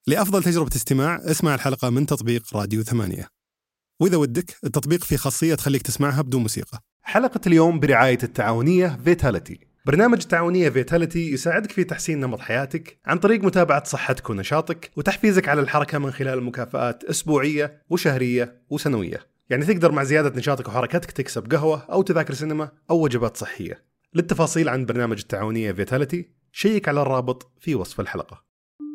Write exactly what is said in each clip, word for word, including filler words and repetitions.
لأفضل تجربة استماع اسمع الحلقة من تطبيق راديو ثمانية، وإذا ودك التطبيق فيه خاصية تخليك تسمعها بدون موسيقى. حلقة اليوم برعاية التعاونية فيتاليتي. برنامج التعاونية فيتاليتي يساعدك في تحسين نمط حياتك عن طريق متابعة صحتك ونشاطك وتحفيزك على الحركة من خلال مكافآت أسبوعية وشهرية وسنوية. يعني تقدر مع زيادة نشاطك وحركتك تكسب قهوة أو تذاكر سينما أو وجبات صحية. للتفاصيل عن برنامج التعاونية فيتاليتي شيك على الرابط في وصف الحلقة.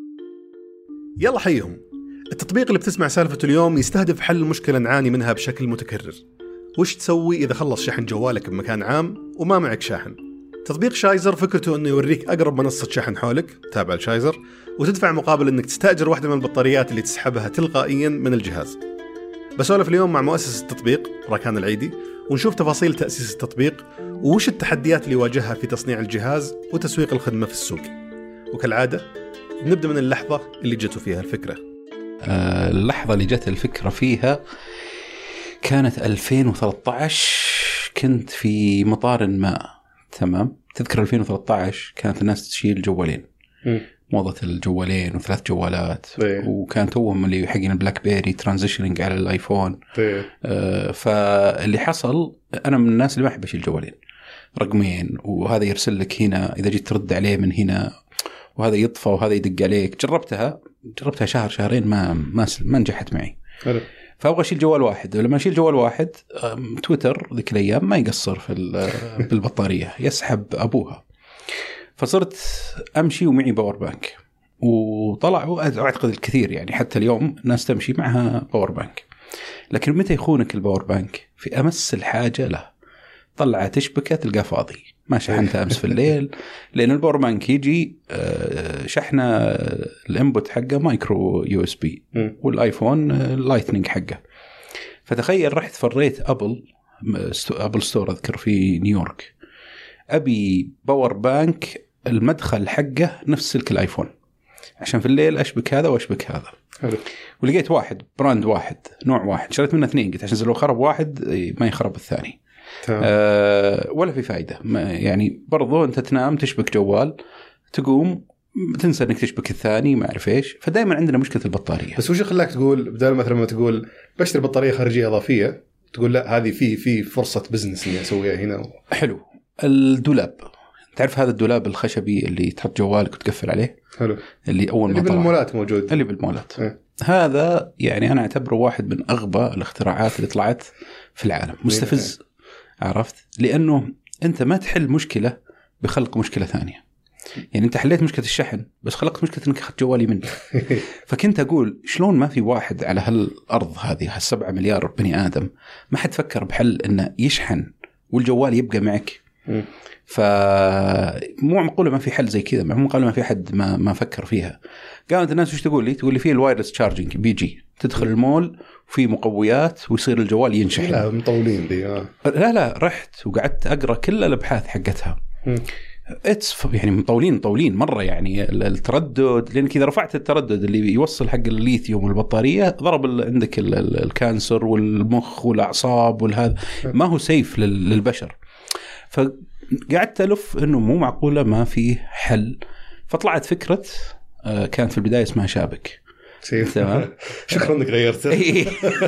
يلا حيهم. التطبيق اللي بتسمع سالفته اليوم يستهدف حل مشكلة نعاني منها بشكل متكرر. وش تسوي إذا خلص شحن جوالك بمكان عام وما معك شاحن؟ تطبيق شايزر فكرته أنه يوريك أقرب منصة شحن حولك تابع لشايزر، وتدفع مقابل أنك تستأجر واحدة من البطاريات اللي تسحبها تلقائيا من الجهاز. بسولف اليوم مع مؤسس التطبيق راكان العيدي، ونشوف تفاصيل تأسيس التطبيق ووش التحديات اللي واجهها في تصنيع الجهاز وتسويق الخدمة في السوق. وكالعادة نبدأ من اللحظة اللي جته فيها الفكرة. أه اللحظة اللي جت الفكرة فيها كانت ألفين وثلاثة عشر. كنت في مطار ما، تمام. تذكر ألفين وثلاثة عشر كانت الناس تشيل جوالين، موضة الجوالين وثلاث جوالات. طيب. وكان توهم اللي حقين البلاك بيري ترانزيشنينج على الايفون. طيب. أه فاللي حصل أنا من الناس اللي ما أحب أشيل جوالين رقمين، وهذا يرسل لك هنا إذا جيت ترد عليه من هنا، وهذا يطفى وهذا يدق عليك. جربتها جربتها شهر شهرين ما ما ما نجحت معي. حلو. فأبغى أشيل جوال واحد، ولما أشيل جوال واحد تويتر ذيك الأيام ما يقصر في بالبطارية، يسحب أبوها. فصرت أمشي ومعي باور بانك، وطلعوا أعتقد الكثير يعني حتى اليوم الناس تمشي معها باور بانك. لكن متى يخونك الباور بانك؟ في أمس الحاجة له، طلع تشبكة تلقى فاضي، ما شحنتها أمس في الليل. لأن الباور بانك يجي شحنة الانبوت حقه مايكرو يو اس بي، والآيفون لايتنينج حقه. فتخيل رحت فريت أبل أبل ستور أذكر في نيويورك، أبي باور بانك المدخل حقه نفس سلك الآيفون عشان في الليل أشبك هذا وأشبك هذا. حلو. ولقيت واحد براند واحد نوع واحد، شريت منه اثنين، قلت عشان لو خرب واحد ما يخرب الثاني. أه ولا في فايدة يعني. برضو أنت تنام تشبك جوال، تقوم تنسى إنك تشبك الثاني، ما أعرف إيش. فدائما عندنا مشكلة البطارية. بس وش خلاك تقول بدل مثلا ما تقول بشتري بطارية خارجية إضافية، تقول لا هذه في في فرصة بزنس إني أسويها هنا؟ حلو. الدولاب، تعرف هذا الدولاب الخشبي اللي تحط جوالك وتقفل عليه؟ حلو. اللي أول ما اللي بالمولات موجود. اللي بالمولات. اه. هذا يعني أنا أعتبره واحد من أغبى الاختراعات اللي طلعت في العالم. مستفز. اه. عرفت؟ لأنه أنت ما تحل مشكلة بخلق مشكلة ثانية. يعني أنت حليت مشكلة الشحن بس خلقت مشكلة أنك أخذت جوالي مني. فكنت أقول شلون ما في واحد على هالأرض هذه هالسبعة مليار بني آدم ما حد فكر بحل أنه يشحن والجوال يبقى معك. فمو معقولة ما في حل زي كذا، مو معقولة ما في حد ما ما فكر فيها. قامت الناس وش تقول لي؟ تقول لي فيه الوايرلس تشارجينج بيجي تدخل المول وفي مقويات ويصير الجوال ينشحن. لا مطولين دي. آه. لا لا رحت وقعدت أقرأ كل الأبحاث حقتها. اتس يعني مطولين مطولين مرة يعني. التردد، لأنك إذا رفعت التردد اللي يوصل حق الليثيوم والبطارية ضرب عندك ال ال الكانسر والمخ والأعصاب والهذا، ما هو سيف للبشر. فقعدت ألف إنه مو معقولة ما في حل. فطلعت فكرة كانت في البداية اسمها شابك. تمام. شكرا انك غيرته.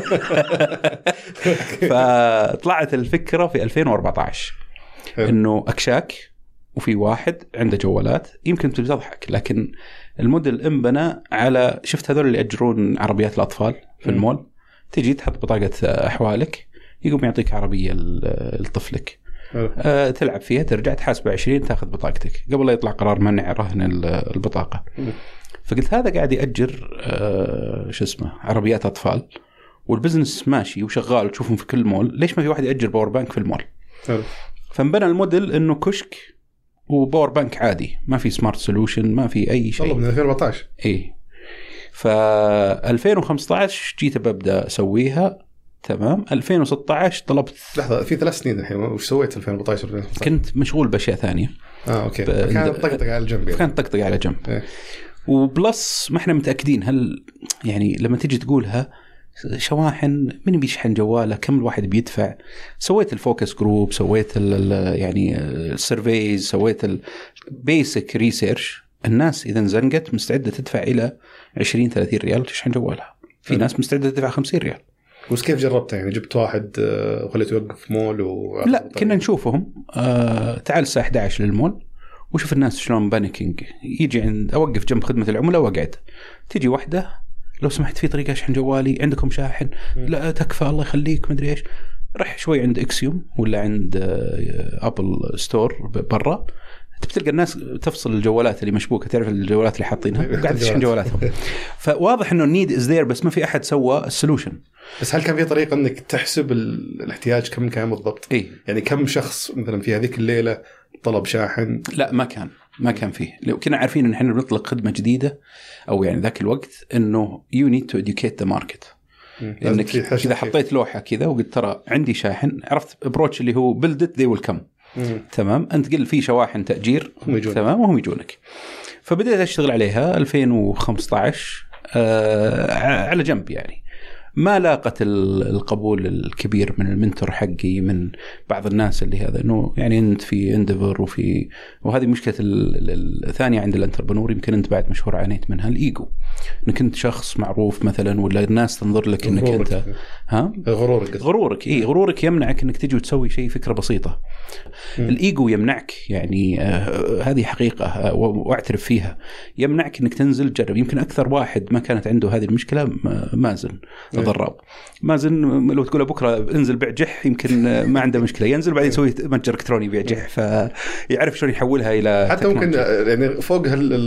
فطلعت الفكرة في ألفين وأربعة عشر إنه أكشاك وفي واحد عنده جوالات، يمكن تضحك لكن الموديل انبنى على، شفت هذول اللي يأجرون عربيات الأطفال في المول، تيجي تحط بطاقة أحوالك يقوم يعطيك عربية لطفلك. أه تلعب فيها ترجع تحاسب عشرين تاخذ بطاقتك قبل لا يطلع قرار منع رهن البطاقة. فقلت هذا قاعد يأجر أه شو اسمه عربيات أطفال والبزنس ماشي وشغال وتشوفهم في كل مول، ليش ما في واحد يأجر باور بانك في المول؟ فانبنى الموديل إنه كشك وباور بانك عادي، ما في سمارت سولوشن ما في أي شيء. والله من ألفين وأربعة عشر. إيه. فألفين وخمسة عشر جيت ببدأ أسويها. تمام. ألفين وستة عشر طلبت. لحظة، في ثلاث سنين الحين وش سويت ألفين وأربعة عشر؟ كنت مشغول بأشياء ثانية. آه أوكي. كان طقطق على الجنب. كان طقطق على جنب. إيه. وبلس ما إحنا متأكدين هل يعني لما تيجي تقولها شواحن من بيشحن جواله كم الواحد بيدفع. سويت الفوكس جروب، سويت ال يعني السيرفيز، سويت البيسك ريسيرش، الناس إذا انزنقت مستعدة تدفع إلى عشرين ثلاثين ريال وتشحن جوالها. في م. ناس مستعدة تدفع خمسين ريال. بس كيف جربتها يعني؟ جبت واحد وخليته يوقف مول و... لا كنا نشوفهم آه تعال الساعة إحدى عشر للمول وشوف الناس شلون بانيكينج. يجي عند أوقف جنب خدمة العملاء وأقعد، تيجي واحدة لو سمحت في طريقة أشحن جوالي، عندكم شاحن؟ م. لا تكفى الله يخليك مدري إيش. رح شوي عند إكسيوم ولا عند أبل ستور برا، تلقى الناس تفصل الجوالات اللي مشبوكة، تعرف الجوالات اللي حاطينها وقاعد تشحن جوالاتهم. فواضح إنه النيد إز ذير بس ما في أحد سوى السولوشن. بس هل كان في طريقة إنك تحسب الاحتياج كم كان بالضبط؟ إيه؟ يعني كم شخص مثلا في هذيك الليلة طلب شاحن؟ لا ما كان ما كان فيه. لو كنا عارفين إن إحنا بنطلق خدمة جديدة أو يعني ذاك الوقت إنه you need to educate the market. إنك إذا حطيت لوحة كذا وقلت ترى عندي شاحن، عرفت أبروتش اللي هو build it they will come. مم. تمام. أنت قل في شواحن تأجير تمام وهم يجونك. فبدأت أشتغل عليها ألفين وخمسة عشر آه على جنب يعني. ما لاقت القبول الكبير من المنتور حقي، من بعض الناس اللي هذا إنه يعني أنت في انديفر وفي، وهذه مشكلة الثانية عند الانتربرنور. يمكن أنت بعد مشهور عانيت منها الإيجو، إنك أنت شخص معروف مثلا ولا الناس تنظر لك إنك غرورك. أنت ها غرورك غرورك إيه غرورك يمنعك إنك تجي وتسوي شيء فكرة بسيطة. م. الإيجو يمنعك يعني آه هذه حقيقة آه وأعترف فيها، يمنعك إنك تنزل تجرب. يمكن أكثر واحد ما كانت عنده هذه المشكلة مازن ضراب. مازن لو تقول بكرة انزل بيع جح يمكن ما عنده مشكلة، ينزل بعدين يسوي متجر إلكتروني بيع جح، فيعرف شلون يحولها إلى حتى ممكن يعني فوق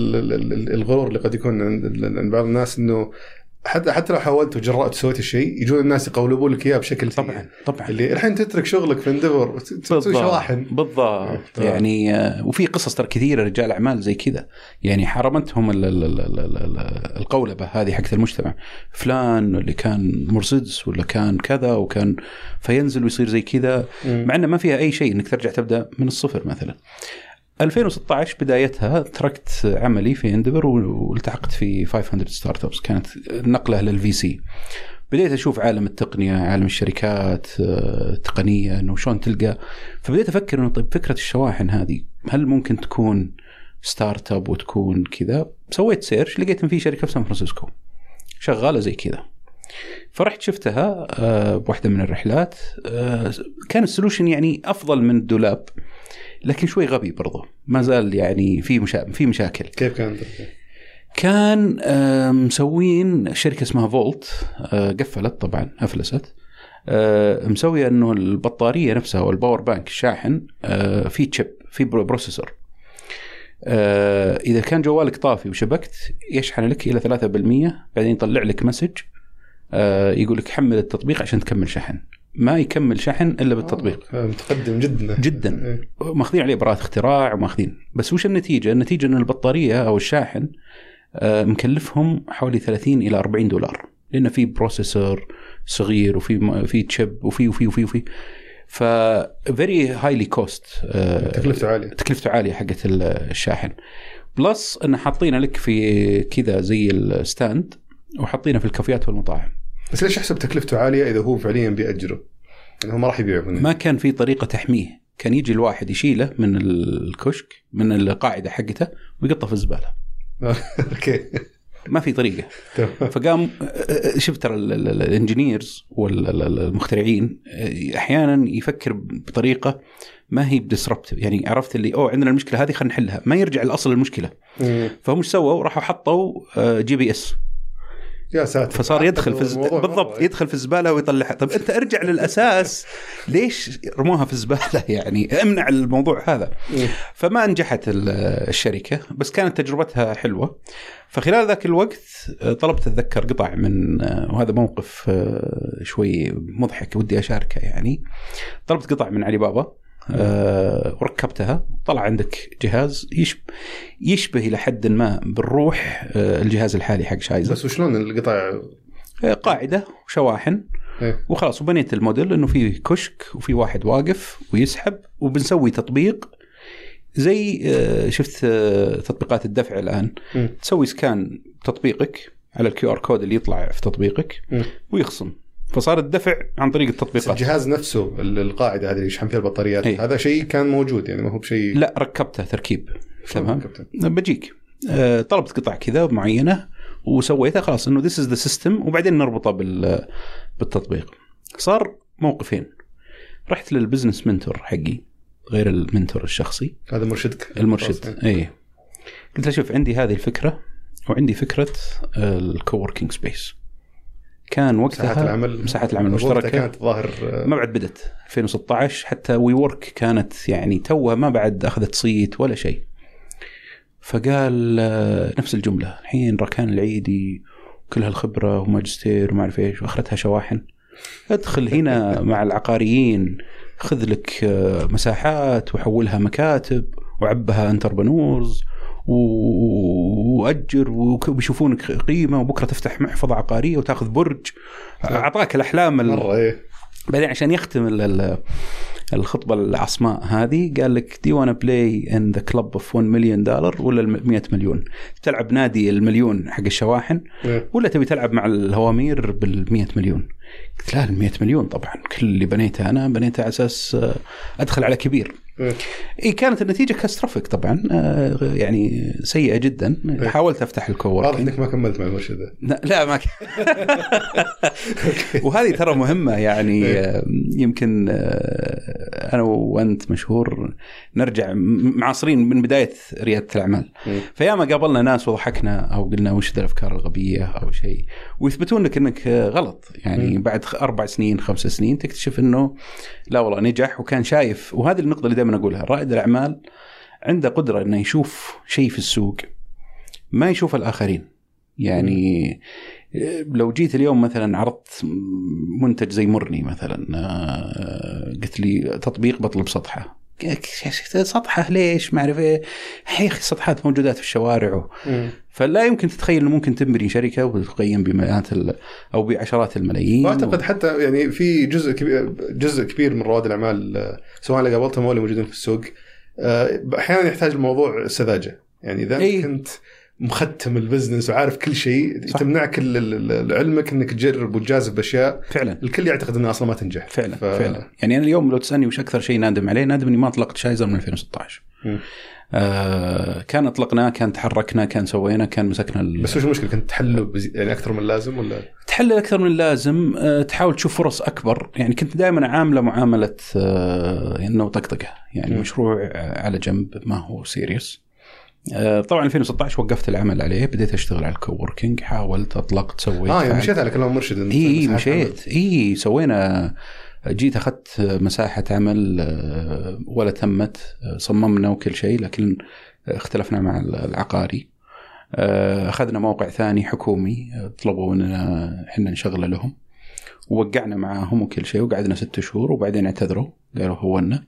الغرور اللي قد يكون عند بعض الناس، إنه حتى حتى لو حاولت وجرأت وسويت الشيء يجون الناس يقولبوا لك إياه بشكل طبعا سيء. طبعا اللي الحين تترك شغلك في انديفر تسوي شواحن بالضبط يعني. وفي قصص ترى كثيرة رجال أعمال زي كذا يعني حرمتهم القولبة هذه حق المجتمع. فلان اللي كان مرسيدس ولا كان كذا وكان فينزل ويصير زي كذا، مع أنه ما فيها أي شيء إنك ترجع تبدأ من الصفر. مثلا ألفين وستة عشر بدايتها تركت عملي في انديفر والتحقت في خمسمية ستارت ابس، كانت نقله للفي سي. بديت اشوف عالم التقنيه، عالم الشركات التقنيه، انه شلون تلقى. فبديت افكر انه طيب فكره الشواحن هذه هل ممكن تكون ستارت اب وتكون كذا؟ سويت سيرش لقيت ان في شركه في سان فرانسيسكو شغاله زي كذا، فرحت شفتها بواحده من الرحلات. كان السولوشن يعني افضل من الدولاب لكن شوي غبي برضه، ما زال يعني في مشا... في مشاكل. كيف كان؟ كان مسوين شركة اسمها فولت، قفلت طبعا أفلست، مسوية أنه البطارية نفسها والباور بانك الشاحن في تشيب في بروسيسور. إذا كان جوالك طافي وشبكت يشحن لك إلى ثلاثة بالمية، بعدين يطلع لك مسج يقول لك حمل التطبيق عشان تكمل شحن. ما يكمل شحن إلا بالتطبيق. آه، متقدم جدا جدا. إيه. ماخذين عليه براءة اختراع وماخذين. بس وش النتيجة؟ النتيجة أن البطارية أو الشاحن آه مكلفهم حوالي ثلاثين إلى أربعين دولار، لأن في بروسيسور صغير وفي في تشيب وفي وفي وفي وفي ف very highly cost. آه تكلفته عالية. تكلفته عالية حقة الشاحن. بلس أن حاطينه لك في كذا زي الستاند وحاطينه في الكافيات والمطاعم. بس ليش أحسب تكلفته عالية إذا هو فعليا بيأجره؟ يعني هو ما راح يبيعه. ما كان في طريقة تحميه. كان يجي الواحد يشيله من الكشك من القاعدة حقته ويقطه في الزبالة. أوكي. ما في طريقة. فقام شفت ترى الانجينيرز والمخترعين أحيانا يفكر بطريقة ما هي بديسربت، يعني عرفت اللي أو عندنا المشكلة هذه خلينا نحلها، ما يرجع الأصل المشكلة. فهم مش سووا؟ راحوا حطوا جي بي اس. يا ساتر. فصار يدخل في الز... بالضبط يدخل في الزبالة ويطلعها. طب أنت ارجع للأساس، ليش رموها في الزبالة؟ يعني امنع الموضوع هذا. فما نجحت الشركة، بس كانت تجربتها حلوة. فخلال ذاك الوقت طلبت أتذكر قطع من، وهذا موقف شوي مضحك ودي أشاركه يعني. طلبت قطع من علي بابا أه وركبتها. طلع عندك جهاز يشبه, يشبه إلى حد ما بالروح أه الجهاز الحالي حق شايزر. بس وشلون القطع؟ أه قاعدة وشواحن إيه؟ وخلاص. وبنيت الموديل إنه في كشك وفي واحد واقف ويسحب، وبنسوي تطبيق زي أه شفت أه تطبيقات الدفع الآن. م. تسوي سكان تطبيقك على الكيو آر كود اللي يطلع في تطبيقك م. ويخصم. فصار الدفع عن طريق التطبيقات. الجهاز نفسه القاعدة هذه اللي يشحن فيها البطاريات. هي. هذا شيء كان موجود يعني، ما هو بشيء. لا ركبته تركيب. تمام. بجيك آه طلبت قطع كذا معينه وسويتها خلاص انه this is the system، وبعدين نربطه بال بالتطبيق. صار موقفين، رحت للبزنس منتور حقي غير المنتور الشخصي، هذا مرشدك المرشد اي، قلت له شوف عندي هذه الفكره وعندي فكره الكووركينج سبيس. كان وقتها مساحات العمل مساحات العمل المشتركه كانت ظاهر ما بعد بدت ألفين وستة عشر، حتى وي وورك كانت يعني توها ما بعد اخذت صيت ولا شيء. فقال نفس الجمله، الحين ركان العيدي كل هالخبره وماجستير وما اعرف ايش واخرتها شواحن، ادخل هنا مع العقاريين، خذ لك مساحات وحولها مكاتب وعبها انتربنورز وأجر وبيشوفونك قيمة، وبكرة تفتح محفظة عقارية وتأخذ برج. أعطاك الأحلام مرة إيه. بعدين عشان يختم الخطبة العصماء هذه قال لك do you wanna play in the club of one million dollar ولا مئة مليون؟ تلعب نادي المليون حق الشواحن ولا تبي تلعب مع الهوامير بالمئة مليون؟ قلت لا المئة مليون طبعا، كل اللي بنيته أنا بنيته على أساس أدخل على كبير. إيه كانت النتيجة كاستروفيك طبعا، يعني سيئة جدا. حاولت أفتح الكووركينج. واضح إنك ما كملت مع المرشد. لا, لا ما ك... وهذه ترى مهمة يعني. يمكن أنا وأنت مشهور نرجع معاصرين من بداية ريادة الأعمال، فياما قابلنا ناس وضحكنا أو قلنا وش ذا الأفكار الغبية أو شيء، ويثبتون لك إنك غلط. يعني م. بعد أربع سنين خمس سنين تكتشف إنه لا والله نجح وكان شايف. وهذه النقطة اللي دائما أقولها، رائد الأعمال عنده قدرة إنه يشوف شيء في السوق ما يشوف الآخرين. يعني لو جيت اليوم مثلا عرضت منتج زي مرني مثلا، قلت لي تطبيق بطلب سطحة، سطحة ليش ما أعرف إيه، يا أخي سطحات موجودات في الشوارع. فلا يمكن تتخيل إنه ممكن تبني شركة وتقيم بمئات أو بعشرات الملايين. وأعتقد و... حتى يعني في جزء كبير جزء كبير من رواد الأعمال سواء اللي قابلتهم أو اللي موجودين في السوق أحيانا يحتاج الموضوع السذاجة. يعني إذا أيه. كنت مختم البزنس وعارف كل شيء تمنعك علمك انك تجرب وتجازف باشياء فعلا الكل يعتقد انها اصلا ما تنجح فعلا. ف... فعلا يعني انا اليوم لو تسالني وش اكثر شيء نادم عليه، نادم اني ما اطلقت شايزر من ألفين وستة عشر. آه كان اطلقناه، كان تحركنا، كان سوينا، كان مسكنا ال... بس وش المشكله؟ كنت تحلل بزي... يعني اكثر من اللازم ولا تحلل اكثر من اللازم؟ آه تحاول تشوف فرص اكبر. يعني كنت دائما عامله معامله آه انه طقطقه، يعني م. مشروع على جنب ما هو سيريس. طبعا ألفين وستة عشر وقفت العمل عليه، بديت اشتغل على الكووركينج، حاولت اطلقت سويت اه يعني مشيت على كلام مرشد. اي مشيت اي سوينا، جيت اخذت مساحه عمل ولا تمت، صممنا وكل شيء لكن اختلفنا مع العقاري. اخذنا موقع ثاني حكومي طلبوا اننا احنا نشغله لهم، ووقعنا معاهم وكل شيء، وقعدنا ست شهور وبعدين اعتذروا قالوا هونا،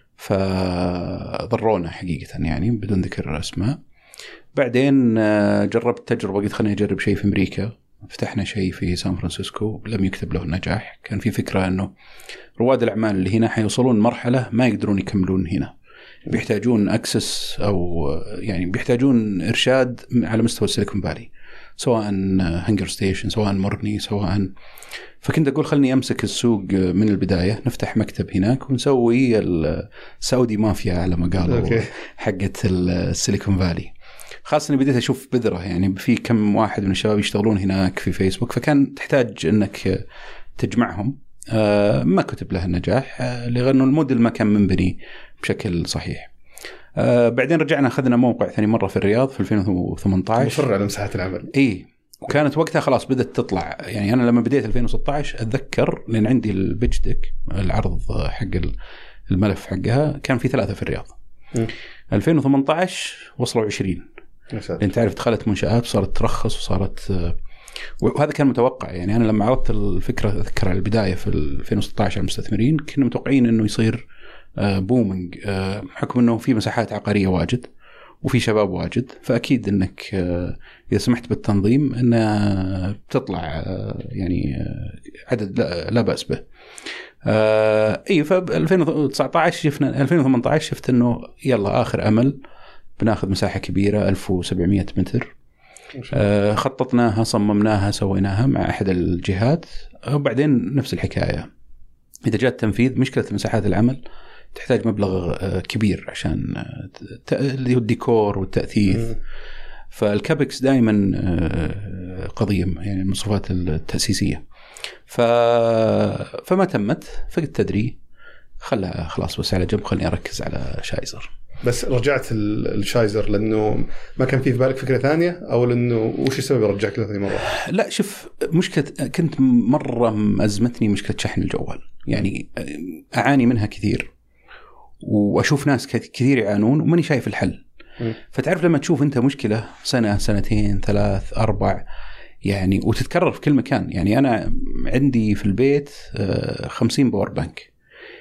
فضرونا حقيقة يعني بدون ذكر أسماء. بعدين جربت تجربة، قلت خليني أجرب شيء في أمريكا، فتحنا شيء في سان فرانسيسكو لم يكتب له النجاح. كان في فكرة أنه رواد الأعمال اللي هنا حيوصلون مرحلة ما يقدرون يكملون هنا، بيحتاجون أكسس أو يعني بيحتاجون إرشاد على مستوى السيليكون فالي، سواء هنجر ستيشن سواء مرني سواء. فكنت أقول خلني أمسك السوق من البداية، نفتح مكتب هناك ونسوي السعودي مافيا على ما قالوا حقة السيليكون فالي. خاصة أني بديت أشوف بذرة، يعني في كم واحد من الشباب يشتغلون هناك في فيسبوك، فكان تحتاج أنك تجمعهم. ما كتب له النجاح لأنه الموديل ما كان منبني بشكل صحيح. بعدين رجعنا أخذنا موقع ثاني مرة في الرياض في ألفين وثمانية عشر، مصر على مساحة العمل. إيه وكانت وقتها خلاص بدأت تطلع. يعني أنا لما بديت ألفين وستة عشر أتذكر لأن عندي البيتش ديك العرض حق الملف حقها كان في ثلاثة في الرياض. م. ألفين وثمانية عشر وصلوا عشرين. أنت عارف دخلت منشآت وصارت ترخص وصارت، وهذا كان متوقع. يعني أنا لما عرضت الفكرة أذكر على البداية في ألفين وستة عشر المستثمرين كنا متوقعين إنه يصير بومينج، حكم إنه في مساحات عقارية واجد وفي شباب واجد، فأكيد أنك إذا سمحت بالتنظيم أنه بتطلع يعني عدد لا بأس به. إيه فب ألفين وتسعة عشر شفنا، ألفين وثمانية عشر شفت أنه يلا آخر أمل بناخذ مساحة كبيرة ألف وسبعمائة متر. خططناها صممناها سويناها مع أحد الجهات، وبعدين نفس الحكاية إذا جاء التنفيذ مشكلة مساحات العمل تحتاج مبلغ كبير عشان الديكور والتأثيث. فالكابكس دائما قضية يعني المصروفات التأسيسية. ف... فما تمت، فقلت تدري خلها خلاص بس على جنب، خليني أركز على شايزر. بس رجعت الشايزر لأنه ما كان في في بالك فكرة ثانية، أو لأنه وش السبب يرجعك لهذه مرة؟ لا شوف، مشكلة كنت مرة أزمتني مشكلة شحن الجوال، يعني أعاني منها كثير وأشوف ناس كثير يعانون وماني شايف الحل. م. فتعرف لما تشوف أنت مشكلة سنة سنتين ثلاث أربع يعني وتتكرر في كل مكان. يعني أنا عندي في البيت خمسين باور بانك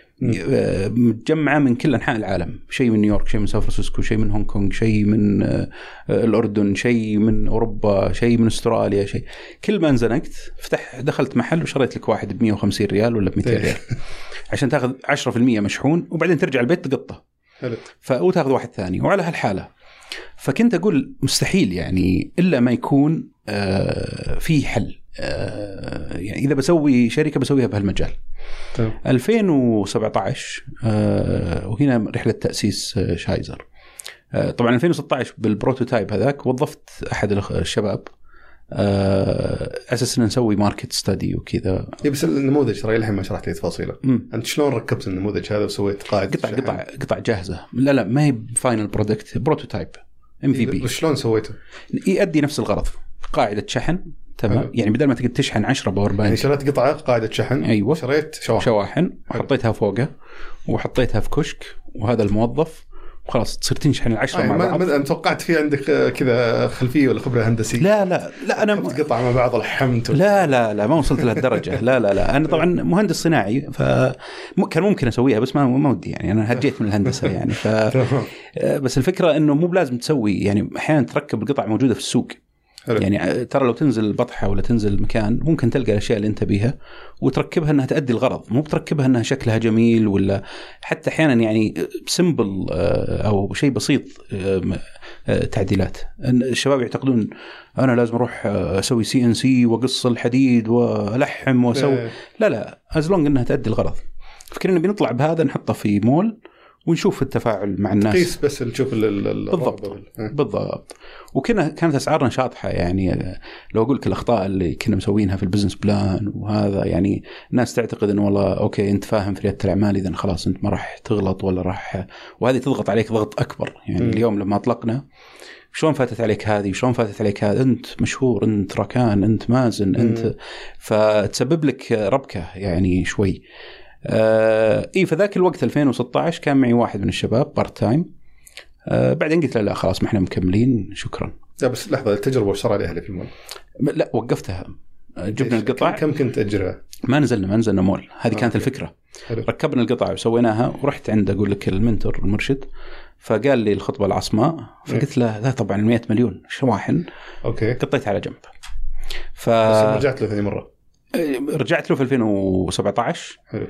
متجمعة من كل أنحاء العالم، شيء من نيويورك، شيء من سان فرانسيسكو، شيء من هونغ كونغ، شيء من الأردن، شيء من أوروبا، شيء من أستراليا، شيء. كل ما انزنقت فتح دخلت محل وشريت لك واحد بمية وخمسين ريال ولا بمئتين ريال عشان تاخذ عشرة في المية مشحون، وبعدين ترجع البيت تقطه وتاخذ واحد ثاني وعلى هالحالة. فكنت أقول مستحيل يعني إلا ما يكون آه في حل. آه يعني إذا بسوي شركة بسويها بهالمجال. طيب. ألفين وسبعة عشر آه وهنا رحلة تأسيس آه شايزر. آه طبعا ألفين وستة عشر بالبروتوتايب هذاك وظفت أحد الشباب آه أساس إن نسوي ماركت ستادي وكذا. بس النموذج ترى الحين ما شرحت لي تفاصيله. أنت شلون ركبت النموذج هذا وسويت قاعدة قطع قطع قطع جاهزة؟ لا لا ما هي فاينل برودكت، بروتوتايب إم في بي. شلون سويته؟ يؤدي نفس الغرض، قاعدة شحن. تمام. يعني بدل ما تقدر تشحن عشرة باور بانك، يعني شريت قطعة قاعدة شحن. أيوة. شريت شواحن, شواحن وحطيتها فوقه وحطيتها في كشك وهذا الموظف وخلاص تصير تنشحن العشرة آه مع بعض. ما توقعت في عندك كذا خلفية ولا خبرة هندسية؟ لا لا لا أنا م... قطع مع بعض الحمد. لا لا لا ما وصلت لهالدرجة. لا لا لا أنا طبعا مهندس صناعي فكان ممكن أسويها بس ما ما ودي يعني أنا هجيت من الهندسة يعني ف بس الفكرة إنه مو بلازم تسوي يعني أحيانا تركب القطع موجودة في السوق. يعني ترى لو تنزل بطحة ولا تنزل مكان ممكن تلقى الأشياء اللي أنت بيها وتركبها أنها تؤدي الغرض، مو بتركبها أنها شكلها جميل ولا حتى أحيانا يعني سيمبل أو شيء بسيط تعديلات. الشباب يعتقدون أنا لازم أروح أسوي سي إن سي وقص الحديد وألحم وأسوي. لا لا أزلونج أنها تؤدي الغرض. فكرنا بنطلع بهذا نحطه في مول ونشوف التفاعل مع الناس. قيس بس نشوف بالضبط بالضبط. وكنا كانت أسعارنا شاطحة يعني لو أقول لك الأخطاء اللي كنا مسوينها في البزنس بلان وهذا يعني الناس تعتقد إنه والله أوكي أنت فاهم في ريادة الأعمال إذا خلاص أنت ما راح تغلط ولا راح، وهذه تضغط عليك ضغط أكبر يعني. م. اليوم لما أطلقنا شلون فاتت عليك هذه شلون فاتت عليك هذا، أنت مشهور أنت ركان أنت مازن م. أنت، فتسبب لك ربكة يعني شوي. آه إيه فذاك الوقت ألفين وستة عشر كان معي واحد من الشباب بارت تايم. آه بعدين قلت له لا خلاص ما احنا مكملين شكرا. لا بس لحظة التجربة وش صار عليها اللي في المول؟ لا وقفتها. جبنا القطع. كم كنت أجرها؟ ما نزلنا ما نزلنا مول. هذه آه. كانت الفكرة. حلو. ركبنا القطع وسويناها ورحت عنده أقول لك المنتور المرشد فقال لي الخطبة العصماء فقلت له لا طبعا مئة مليون شواحن. أوكي. قطيت على جنب. ف... بس رجعت له ثاني مرة. رجعت له في ألفين وسبعة عشر. حلو.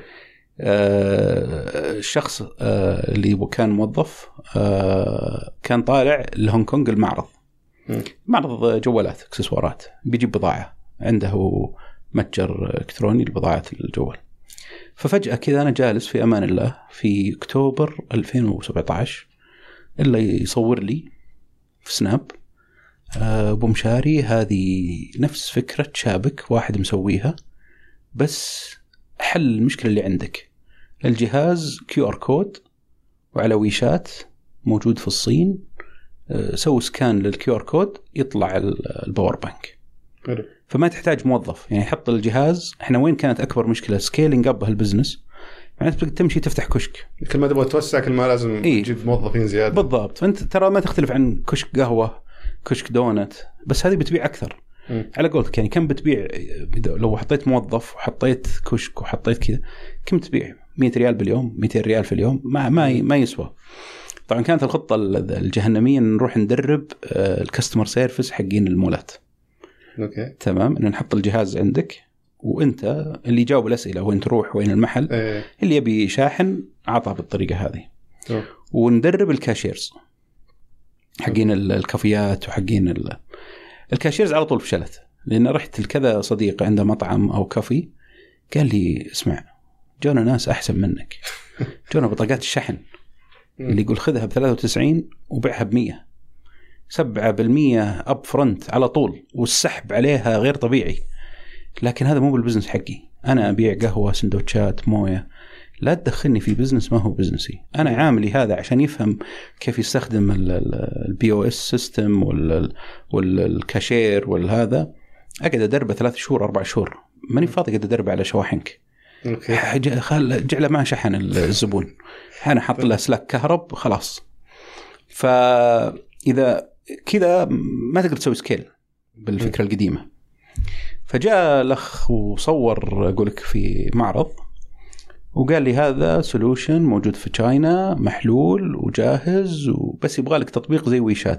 آه الشخص آه اللي كان موظف آه كان طالع لهونغ كونغ المعرض. م. معرض جوالات اكسسوارات بيجيب بضاعة عنده متجر إلكتروني لبضاعة الجوال. ففجأة كذا أنا جالس في أمان الله في أكتوبر ألفين وسبعة عشر إلا يصور لي في سناب أبو مشاري هذه نفس فكرة شابك واحد مسويها بس حل المشكلة اللي عندك. الجهاز كيو آر كود وعلى ويشات موجود في الصين، سوي سكان للكيو آر كود يطلع الباور بانك. فما تحتاج موظف يعني حط الجهاز. احنا وين كانت أكبر مشكلة سكيلينج أب هالبزنس يعني تبغى تمشي تفتح كشك كل ما تبغى توسع كل ما لازم إيه؟ تجيب موظفين زيادة. بالضبط. فأنت ترى ما تختلف عن كشك قهوة كشك دونت بس هذه بتبيع أكثر. م. على قولتك يعني كم بتبيع لو حطيت موظف وحطيت كشك وحطيت كذا كم تبيع؟ مئة ريال باليوم مئتين ريال في اليوم ما ما ما يسوى. طبعا كانت الخطة الجهنمية نروح ندرب الكاستمر سيرفيس حقين المولات. اوكي تمام. ان نحط الجهاز عندك وانت اللي يجاوب الأسئلة وين تروح وين المحل. ايه. اللي يبي شاحن عطاه بالطريقة هذه. أوه. وندرب الكاشيرز حقين الكافيات وحقين الكاشيرز على طول فشلت لأن رحت لكذا صديق عنده مطعم أو كافي قال لي اسمع جونا ناس أحسن منك جونا بطاقات الشحن اللي يقول خذها بثلاثة وتسعين وبيعها بمية سبعة بالمية أب فرونت على طول والسحب عليها غير طبيعي. لكن هذا مو بالبزنس حقي. أنا أبيع قهوة سندوتشات موية، لا تدخلني في بزنس ما هو بزنسي. أنا عاملي هذا عشان يفهم كيف يستخدم البي او اس سيستم والكاشير والهذا. أقعد أدربه ثلاث شهور أربع شهور، ماني فاضي قد أدربه على شواحنك. خل جعله ما شحن الزبون، أنا حط له سلاك كهرب خلاص. فإذا كذا ما تقدر تسوي سكيل بالفكرة القديمة. فجاء الأخ وصور أقولك في معرض وقال لي هذا سولوشن موجود في تشاينا محلول وجاهز، وبس يبغى لك تطبيق زي ويشات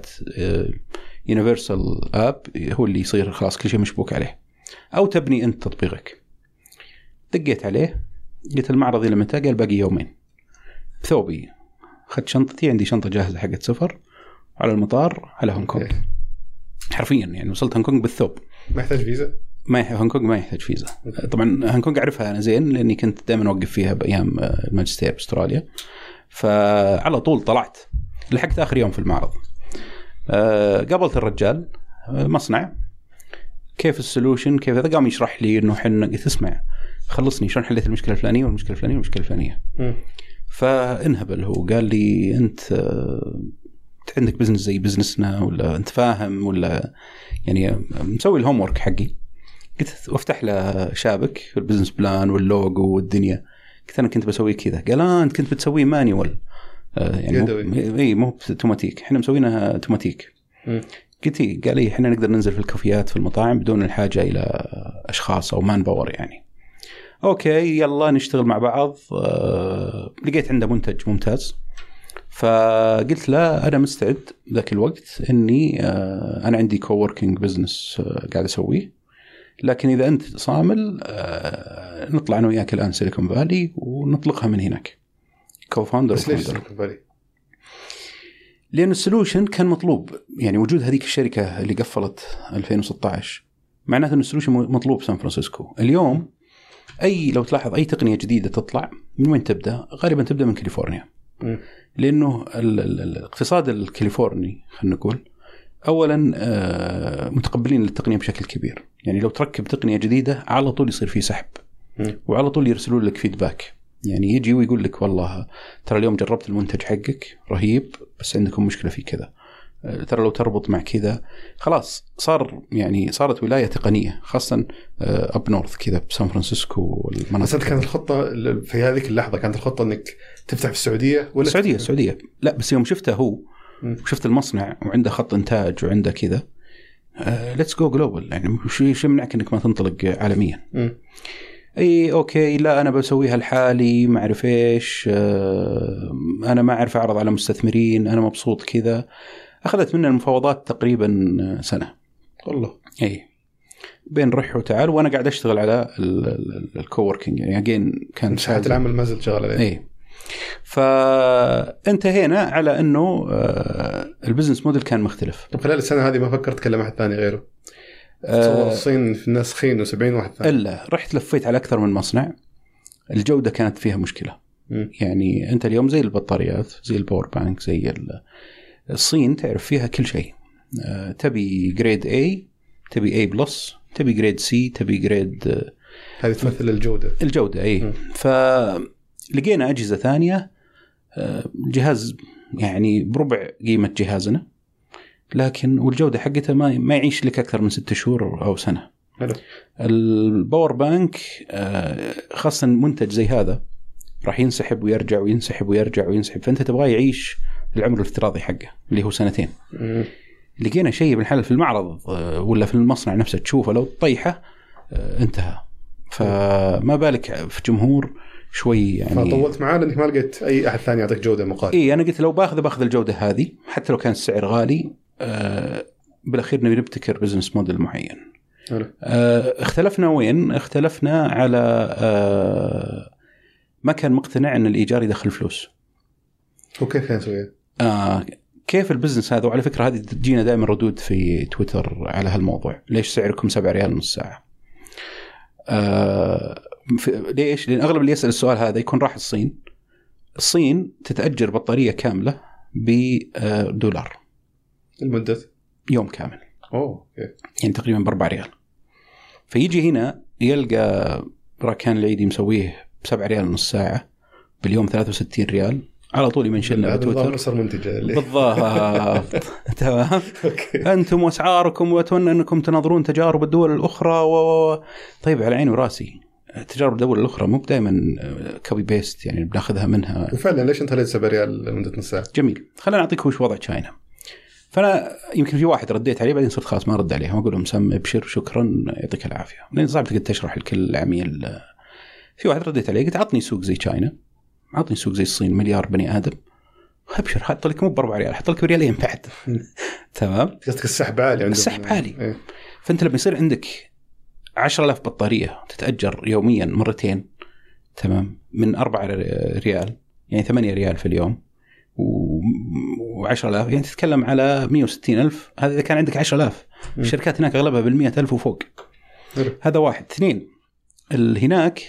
يونيفرسال اب هو اللي يصير خلاص كل شيء مشبوك عليه، أو تبني أنت تطبيقك. دقيت عليه قلت المعرض إلى متى؟ قال باقي يومين. بثوبي أخذت شنطتي، عندي شنطة جاهزة حقت سفر، على المطار على هونغ كونغ حرفيا. يعني وصلت هونغ كونغ بالثوب. ما يحتاج فيزا؟ ما هونغ كونغ ما يحتاج فيزا. طبعا هونغ كونغ أعرفها أنا زين لأني كنت دائما أوقف فيها بأيام الماجستير بأستراليا، فعلى طول طلعت لحقت آخر يوم في المعرض. قابلت الرجال مصنع، كيف السولوشن كيف هذا، قام يشرح لي إنه حنا. قلت اسمع خلصني شلون حليت المشكلة الفلانية والمشكلة الفلانية والمشكلة الفلانية. فانهبل هو قال لي أنت عندك بزنس زي بزنسنا ولا أنت فاهم ولا يعني مسوي الهوم ورك حقي. قلت وافتح له شابك في البزنس بلان واللوجو والدنيا. قلت أنا كنت بسوي كذا. قال آه أنت كنت بتسويه مانيوال يعني مو إيه مو اوتوماتيك، إحنا مسوينها اوتوماتيك. قلت إيه؟ قال لي إحنا نقدر ننزل في الكافيات في المطاعم بدون الحاجة إلى أشخاص أو مان باور يعني. أوكي يلا نشتغل مع بعض. أه لقيت عنده منتج ممتاز، فقلت لا أنا مستعد ذاك الوقت إني أه أنا عندي كووركينج بزنس أه قاعد أسويه، لكن إذا أنت صامل أه نطلع أنا وياك الآن سيليكون فالي ونطلقها من هناك كوفاوندر. بس ليش سيليكون فالي؟ لأن السولوشن كان مطلوب. يعني وجود هذيك الشركة اللي قفلت ألفين وستة عشر معناته أن السولوشن مطلوب سان فرانسيسكو. اليوم أي لو تلاحظ أي تقنية جديدة تطلع من وين تبدأ؟ غالبا تبدأ من كاليفورنيا. م. لأنه الاقتصاد الكاليفورني خلينا نقول أولا متقبلين للتقنية بشكل كبير. يعني لو تركب تقنية جديدة على طول يصير فيه سحب، م. وعلى طول يرسلون لك فيدباك. يعني يجي ويقول لك والله ترى اليوم جربت المنتج حقك رهيب بس عندكم مشكلة في كذا، ترى لو تربط مع كذا. خلاص صار يعني صارت ولاية تقنية خاصة أب نورث كذا بسان فرانسيسكو والمناطق. بس كانت الخطة في هذه اللحظة كانت الخطة إنك تفتح في السعودية ولا السعودية؟ السعودية لا، بس يوم شفته هو وشفت المصنع وعنده خط إنتاج وعنده كذا let's go global. يعني شو شو منعك إنك ما تنطلق عالميا؟ م. اي اوكي لا انا بسويها لحالي ما اعرف ايش، انا ما اعرف اعرض على مستثمرين، انا مبسوط كذا. اخذت منا المفاوضات تقريبا سنه والله. اي بين رح وتعال وانا قاعد اشتغل على الكووركينج. يعني اجين كان ساعه العمل ما زلت شغال عليه. اي فانتهينا على انه البزنس موديل كان مختلف. طب خلال السنه هذه ما فكرت تكلم احد ثاني غيره؟ تصور الصين في الناس خين وسبعين واحد ثاني. إلا رحت لفيت على أكثر من مصنع، الجودة كانت فيها مشكلة. م. يعني أنت اليوم زي البطاريات زي الباور بانك زي الصين تعرف فيها كل شيء. أه تبي جريد A تبي A بلس تبي جريد C تبي جريد. هذه تمثل الجودة. الجودة أي. فلقينا أجهزة ثانية جهاز يعني بربع قيمة جهازنا، لكن والجودة حقتها ما ما يعيش لك أكثر من ستة شهور أو سنة. حلو. الباور بانك خاصة منتج زي هذا راح ينسحب ويرجع وينسحب ويرجع وينسحب، فأنت تبغى يعيش العمر الافتراضي حقه اللي هو سنتين. م. لقينا شيء بالحال في المعرض ولا في المصنع نفسه تشوفه لو طيحه انتهى، فما بالك في جمهور شوي يعني. فطولت معاه لأنك ما لقيت أي أحد ثاني يعطيك جودة مقارنة. إيه أنا قلت لو باخذ باخذ الجودة هذه حتى لو كان السعر غالي. أه بالأخير نبي نبتكر بزنس موديل معين. أه اختلفنا وين؟ اختلفنا على أه ما كان مقتنع أن الإيجار يدخل فلوس. وكيف كان سويه؟ أه كيف البزنس هذا؟ وعلى فكرة هذه تجينا دائما ردود في تويتر على هالموضوع. ليش سعركم سبعة ريال نص ساعة؟ أه ليش؟ لأن أغلب اللي يسأل السؤال هذا يكون راح الصين. الصين تتأجر بطارية كاملة بدولار. المدة يوم كامل. أوه. يعني تقريبا بأربع ريال. فيجي هنا يلقى راكان العيدي مسويه بسبع ريال ونص ساعة باليوم ثلاثة وستين ريال، على طول يمنشلنا بتويتر صار منتجة بالضبط. تمام. أنتم وأسعاركم وأتمنى أنكم تنظرون تجارب الدول الأخرى و... طيب على عيني وراسي، تجارب الدول الأخرى مو دائما كوبي بيست يعني بناخذها منها. وفعلا ليش أنت خليت سبع ريال لمدة نص ساعة؟ جميل. خلينا نعطيك وش وضع تشاينا. فأنا يمكن في واحد رديت عليه بعدين صرت خلاص ما رد عليه، ما أقول لهم سم ابشر شكرا يعطيك العافية، لأن صعب تقدر تشرح لكل عميل. في واحد رديت عليه قلت عطني سوق زي تشاينا، عطني سوق زي الصين مليار بني آدم، ابشر حط لك مو بأربع ريال، حط لك بريالين بعد. تمام. قصدك السحب عالي عندهم. السحب عالي. إيه. فأنت لما يصير عندك عشرة آلاف بطارية تتأجر يوميا مرتين، تمام، من أربعة ريال يعني ثمانية ريال في اليوم وعشرة آلاف، يعني تتكلم على مية وستين ألف. هذا إذا كان عندك عشرة آلاف. الشركات هناك أغلبها بالمئة ألف وفوق. هذا واحد. اثنين، هناك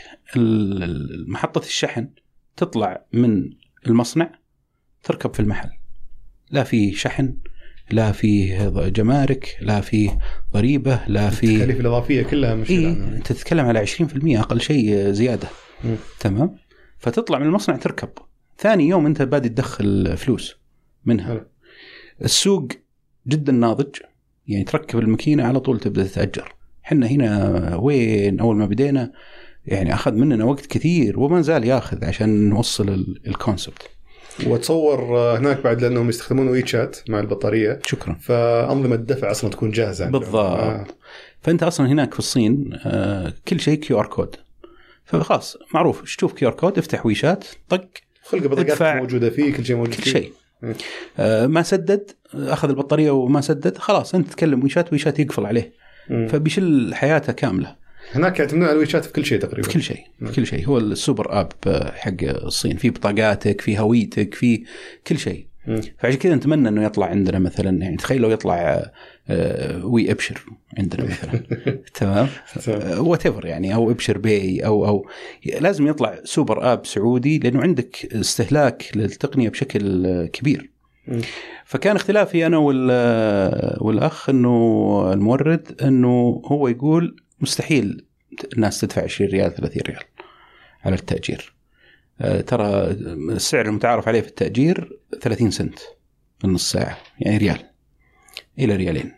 محطة الشحن تطلع من المصنع تركب في المحل، لا في شحن، لا في جمارك، لا في ضريبة، لا في التكاليف الإضافية كلها مش إيه. أنت تتكلم على عشرين بالمئة أقل شيء زيادة. م. تمام. فتطلع من المصنع تركب، ثاني يوم أنت بادي تدخل فلوس منها. م. السوق جدا ناضج، يعني تركب الماكينة على طول تبدأ تتأجر. حنا هنا وين أول ما بدينا يعني أخذ مننا وقت كثير وما زال يأخذ عشان نوصل الكونسبت. وتصور هناك بعد لأنهم يستخدمون ويتشات مع البطارية. شكرا. فأنظمة الدفع أصلا تكون جاهزة بالضبط. آه. فأنت أصلا هناك في الصين آه كل شيء كيو آر كود، فخلاص معروف تشوف كيو آر كود افتح ويشات طق خلق بطاقات موجودة فيه، كل شيء موجود كل فيه. شيء. آه ما سدد أخذ البطارية وما سدد خلاص أنت تتكلم ويشات ويشات يقفل عليه. م. فبيشل حياته كاملة. هناك يعتمدون على الويتشات في كل شيء تقريبا. في كل شيء. في كل شيء. هو السوبر اب حق الصين، في بطاقاتك، في هويتك، في كل شيء. م. فعشان كذا نتمنى انه يطلع عندنا مثلا، يعني تخيل لو يطلع وي ابشر عندنا مثلا. تمام. واتيفر يعني، او ابشر باي، او او لازم يطلع سوبر اب سعودي، لانه عندك استهلاك للتقنيه بشكل كبير. م. فكان اختلافي انا والاخ انه المورد انه هو يقول مستحيل الناس تدفع عشرين ريال ثلاثين ريال على التأجير. أه ترى السعر المتعارف عليه في التأجير ثلاثين سنت النص ساعة، يعني ريال إلى ريالين.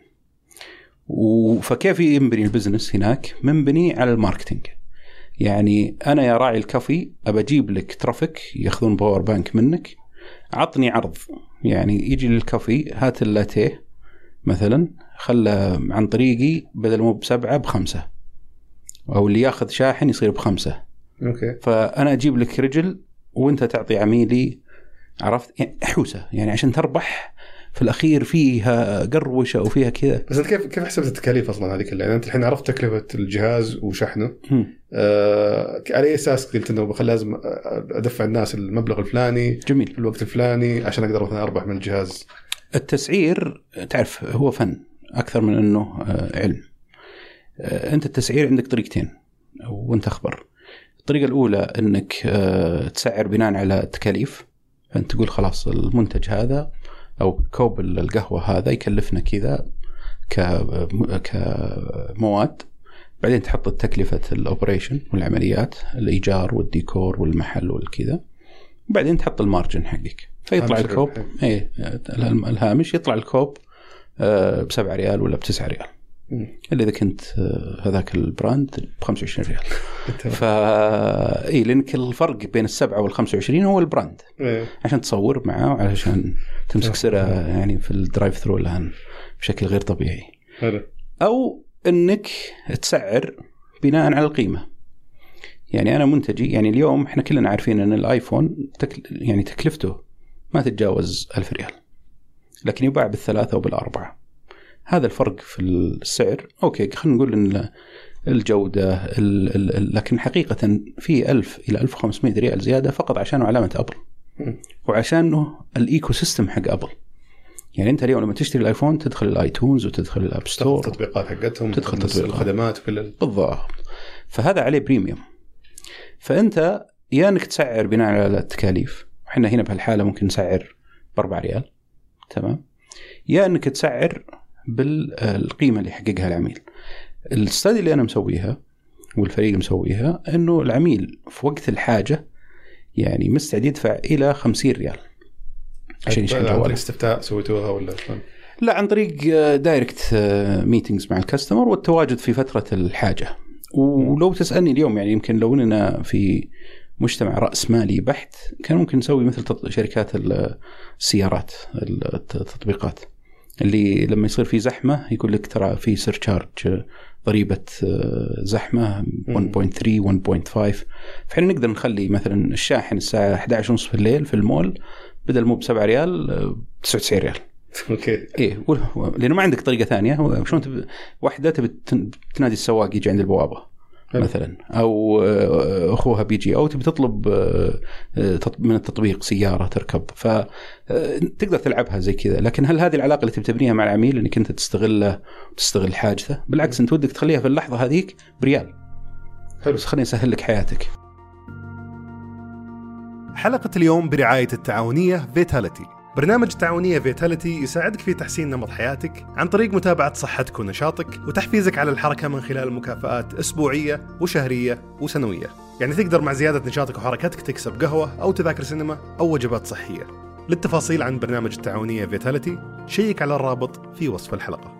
فكيف ينبني البزنس هناك؟ منبني على الماركتينج. يعني أنا يا راعي الكافي أبجيب لك ترافيك يأخذون باور بانك منك، عطني عرض، يعني يجي للكافي هات اللاتيه مثلا خله عن طريقي بدل مو بسبعة بخمسة، أو اللي ياخذ شاحن يصير بخمسة. أوكي. فأنا أجيب لك رجل وأنت تعطي عميلي، عرفت يعني حوسة، يعني عشان تربح في الأخير فيها قروشة وفيها كذا. بس أنت كيف كيف حسبت التكاليف أصلاً هذه كلها؟ يعني أنت الحين عرفت تكلفة الجهاز وشحنه. آه على أي أساس قلت إنه بخل لازم أدفع الناس المبلغ الفلاني جميل في الوقت الفلاني عشان أقدر مثلاً أربح من الجهاز؟ التسعير تعرف هو فن أكثر من إنه علم. أنت التسعير عندك طريقتين وأنت أخبر. الطريقة الأولى أنك تسعر بناء على التكاليف، فأنت تقول خلاص المنتج هذا أو كوب القهوة هذا يكلفنا كذا كمواد، بعدين تحط التكلفة الأوبريشن والعمليات، الإيجار والديكور والمحل والكذا، وبعدين تحط المارجن حقك فيطلع الكوب. إيه الهامش يطلع الكوب بسبعة ريال ولا بتسعة ريال، اللي إذا كنت هذاك البراند بخمسة وعشرين ريال. فا إيه لأنك الفرق بين السبعة والخمسة وعشرين هو البراند، عشان تصور معه علشان تمسك سرة يعني في الدرايف ثرو الآن بشكل غير طبيعي. أو إنك تسعر بناء على القيمة. يعني أنا منتجي، يعني اليوم إحنا كلنا عارفين أن الآيفون تكل يعني تكلفته ما تتجاوز ألف ريال، لكن يباع بالثلاثة وبالأربعة. هذا الفرق في السعر. أوكي خلينا نقول إن الجودة ال ال لكن حقيقة في ألف إلى ألف وخمسمائة ريال زيادة فقط عشانه علامة أبل وعشانه الإيكو سيستم حق أبل. يعني أنت اليوم لما تشتري الآيفون تدخل الآيتونز وتدخل الأب ستور، التطبيقات حقتهم، تدخل تطبيقات الخدمات وكل بالضبط. فهذا عليه بريميوم. فأنت يا أنك تسعر بناء على التكاليف، وحنا هنا بهالحالة ممكن نسعر بأربع ريال، تمام، يا انك تسعر بالقيمه اللي يحققها العميل. الاستادي اللي انا مسويها والفريق مسويها انه العميل في وقت الحاجه يعني مستعد يدفع الى خمسين ريال عشان يشحن جواله. عن طريق استفتاء سويتوها ولا؟ لا، عن طريق دايركت ميتينجز مع الكاستمر والتواجد في فتره الحاجه. ولو تسالني اليوم يعني يمكن لو اننا في مجتمع راس مالي بحت كان ممكن نسوي مثل شركات السيارات، التطبيقات اللي لما يصير في زحمه يقول لك ترى في سيرشارج ضريبه زحمه واحد فاصلة ثلاثة واحد فاصلة خمسة، فحنا نقدر نخلي مثلا الشاحن الساعه إحدى عشر ونص في الليل في المول بدل مو بسبعة ريال تسعة وتسعين ريال. اوكي. ايه، لانه ما عندك طريقه ثانيه. شلون تب... واحده تبي تنادي السواق يجي عند البوابه مثلا، او اخوها بيجي، او تبي تطلب من التطبيق سياره تركب، فتقدر تلعبها زي كذا. لكن هل هذه العلاقه اللي تبي تبنيها مع العميل انك انت تستغله وتستغل حاجته؟ بالعكس، انت ودك تخليها في اللحظه هذيك بريال. حلو، بس خليني اسهل لك حياتك. حلقه اليوم برعايه التعاونيه فيتاليتي. برنامج التعاونية فيتاليتي يساعدك في تحسين نمط حياتك عن طريق متابعة صحتك ونشاطك وتحفيزك على الحركة من خلال مكافآت أسبوعية وشهرية وسنوية. يعني تقدر مع زيادة نشاطك وحركتك تكسب قهوة أو تذاكر سينما أو وجبات صحية. للتفاصيل عن برنامج التعاونية فيتاليتي شيك على الرابط في وصف الحلقة.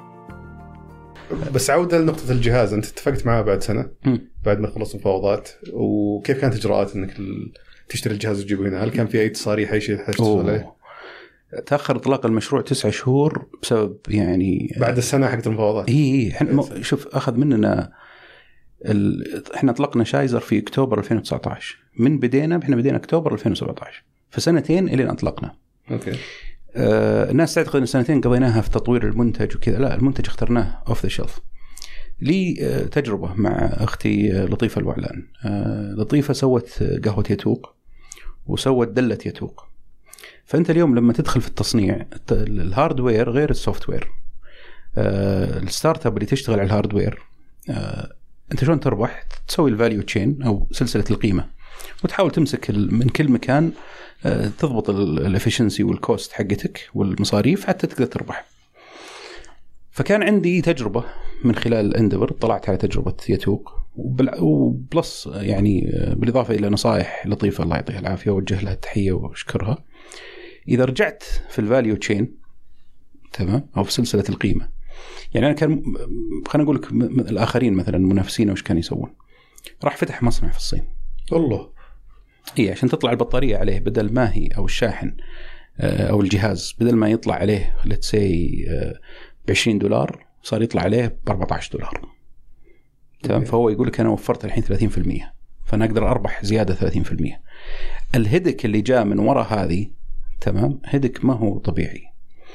بس عودة لنقطة الجهاز، أنت اتفقت معاه بعد سنة م. بعد ما خلص مفاوضات، وكيف كانت إجراءات أنك تشتري الجهاز وتجيبه هنا؟ هل كان في أي تصاريح أي شيء تحتاج عليه؟ تأخر إطلاق المشروع تسعة شهور بسبب يعني بعد السنة حقت المفاوضات. إيه إحنا شوف أخذ مننا ال... إحنا أطلقنا شايزر في أكتوبر ألفين وتسعة عشر، من بدينا إحنا بدينا أكتوبر ألفين وسبعة عشر، فسنتين إلين أطلقنا. أوكي. آه الناس تعتقد إن سنتين قضيناها في تطوير المنتج وكذا، لا، المنتج اخترناه أوف ذا شيلف. لي آه تجربة مع أختي لطيفة الوعلان. آه لطيفة سوت قهوة يتوق وسوت دلة يتوق. فأنت اليوم لما تدخل في التصنيع، الهاردوير غير السوفتوير. آه الستارت اب اللي تشتغل على الهاردوير، آه أنت شلون تربح؟ تسوي الفاليو تشين أو سلسلة القيمة، وتحاول تمسك من كل مكان، آه تضبط الافشنسي والكوست حقتك والمصاريف حتى تقدر تربح. فكان عندي تجربة من خلال اندبر، طلعت على تجربة يتوق وبلس يعني بالإضافة إلى نصائح لطيفة الله يعطيها العافية ووجه لها التحية وأشكرها. إذا رجعت في الفاليو تشين تمام أو في سلسلة القيمة، يعني أنا كان خلينا نقول لك الآخرين مثلا منافسين وش كانوا يسوون، راح فتح مصنع في الصين. والله إيه، عشان تطلع البطارية عليه بدل ما هي أو الشاحن أو الجهاز بدل ما يطلع عليه let's say بعشرين دولار صار يطلع عليه بأربعة عشر دولار. تمام. فهو يقول لك أنا وفرت الحين ثلاثين بالمئة، فأنا أقدر أربح زيادة ثلاثين بالمئة. الهدك اللي جاء من وراء هذه تمام هدك ما هو طبيعي.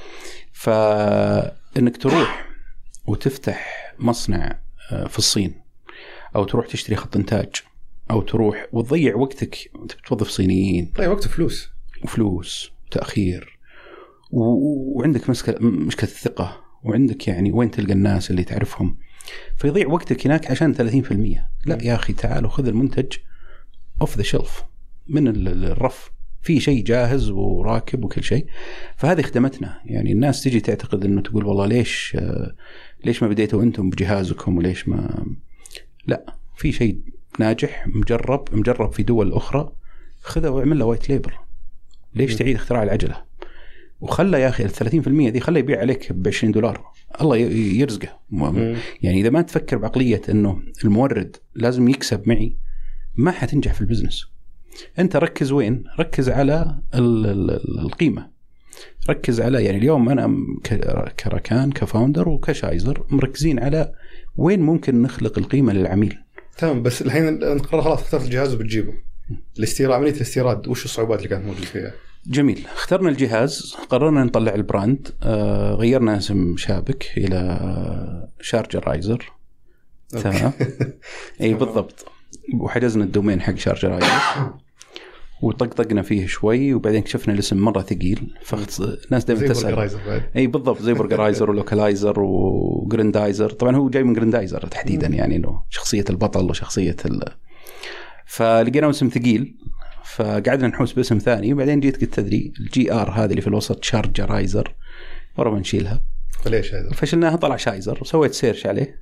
فإنك تروح وتفتح مصنع في الصين، أو تروح تشتري خط إنتاج، أو تروح وتضيع وقتك توظف صينيين، طيب وقت فلوس وفلوس تأخير، وعندك مشكلة مشكلة الثقة، وعندك يعني وين تلقى الناس اللي تعرفهم، فيضيع وقتك هناك عشان ثلاثين بالمئة. لا يا أخي، تعال وخذ المنتج off the shelf من الرف، في شيء جاهز وراكب وكل شيء. فهذه خدمتنا. يعني الناس تيجي تعتقد إنه تقول والله ليش ليش ما بديتوا أنتم بجهازكم وليش ما، لا، في شيء ناجح مجرب مجرب في دول أخرى، خذه واعمل له وايت ليبل. ليش تعيد اختراع العجلة؟ وخلى يا أخي الثلاثين بالمئة دي خلى يبيع عليك بعشرين دولار، الله يرزقه. يعني إذا ما تفكر بعقلية إنه المورد لازم يكسب معي، ما حتنجح في البزنس. أنت ركز وين؟ ركز على القيمة، ركز على يعني اليوم أنا كركان كفاوندر وكشايزر مركزين على وين ممكن نخلق القيمة للعميل. تمام. بس الحين أنت خلاص اخترت الجهاز وبتجيبه، الاستيراد، عملية الاستيراد وش الصعوبات اللي كانت موجودة فيها؟ جميل. اخترنا الجهاز، قررنا نطلع البراند، آه، غيرنا اسم شابك إلى شارجرايزر. تمام. أي بالضبط. وحجزنا الدومين حق شارجرايزر وطقطقنا فيه شوي، وبعدين كشفنا الاسم مرة ثقيل، فالناس دائما تسأل. أي بالضبط، زي برجرايزر ولوكالايزر وجريندايزر. طبعا هو جاي من جريندايزر تحديدا، يعني إنه شخصية البطل وشخصية ال... فلقينا اسم ثقيل، فقعدنا نحوس باسم ثاني، وبعدين جيت قلت تدري الجي ار هذه اللي في الوسط شارجرايزر ورا ما نشيلها، فليش هذا فشلناها طلع شايزر، وسويت سيرش عليه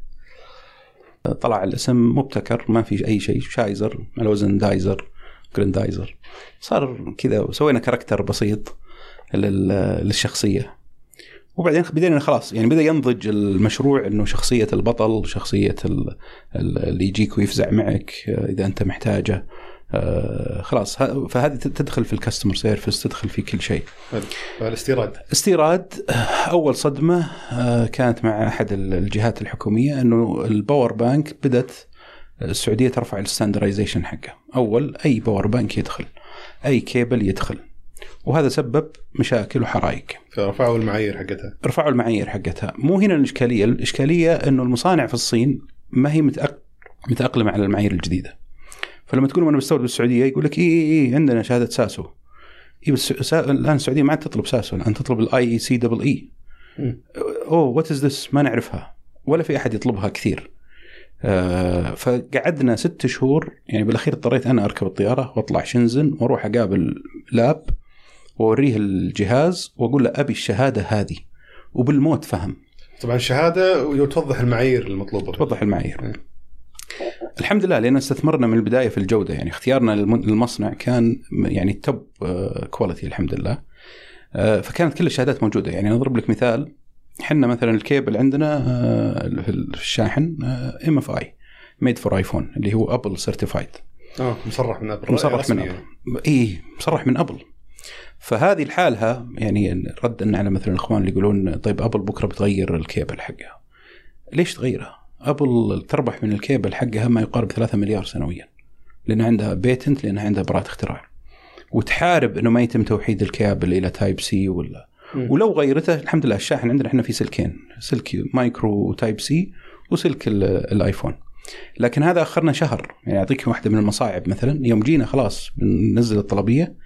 طلع الاسم مبتكر ما في أي شيء، شايزر على وزن دايزر جريندايزر، صار كذا. وسوينا كاركتر بسيط للشخصية، وبعدين بدينا خلاص يعني بدأ ينضج المشروع إنه شخصية البطل، شخصية اللي يجيك ويفزع معك إذا أنت محتاجه، آه خلاص. فهذه تدخل في الكاستمر سيرفيس، تدخل في كل شيء. الاستيراد استيراد أول صدمة آه كانت مع أحد الجهات الحكومية، إنه الباور بانك بدت السعودية ترفع الستاندرايزيشن حقه. أول أي باور بانك يدخل، أي كيبل يدخل، وهذا سبب مشاكل وحرائق. فرفعوا المعايير حقتها رفعوا المعايير حقتها. مو هنا الإشكالية، الإشكالية إنه المصانع في الصين ما هي متأق... متأقلمة على المعايير الجديدة. فلما تقول أنا بستورد بالسعودية يقول لك إيه إيه إيه عندنا شهادة ساسو. إيه بس سا... الآن السعودية ما تطلب ساسو، الآن تطلب الآي إي سي دبل إي. أوه وات إز ذس، ما نعرفها ولا في أحد يطلبها كثير. آه فقعدنا ست شهور يعني، بالأخير اضطريت أنا أركب الطيارة وأطلع شنزن وأروح أقابل لاب وأوريه الجهاز وأقول له أبي الشهادة هذه، وبالموت فهم. طبعا الشهادة وتوضح المعايير المطلوبة، توضح المعايير. م. الحمد لله لأن استثمرنا من البداية في الجودة، يعني اختيارنا للمصنع كان يعني توب كواليتي الحمد لله. فكانت كل الشهادات موجودة. يعني نضرب لك مثال، حنا مثلا الكيبل عندنا في الشاحن ام اف اي ميد فور ايفون اللي هو ابل سيرتيفايد، اه مصرح من ابل، مصرح من ابل اي مصرح من ابل. فهذه الحالها يعني ردا على مثلا الاخوان اللي يقولون طيب ابل بكره بتغير الكيبل حقها، ليش تغيرها؟ ابل تربح من الكيبل حقها ما يقارب ثلاثة مليار سنويا، لان عندها بيتنت، لان عندها براءة اختراع، وتحارب انه ما يتم توحيد الكابل الى تايب سي ولا م. ولو غيرته الحمد لله. الشاحن عندنا احنا في سلكين، سلك مايكرو تايب سي وسلك الايفون، لكن هذا اخرنا شهر. يعني اعطيك واحده من المصاعب، مثلا يوم جينا خلاص بننزل الطلبيه،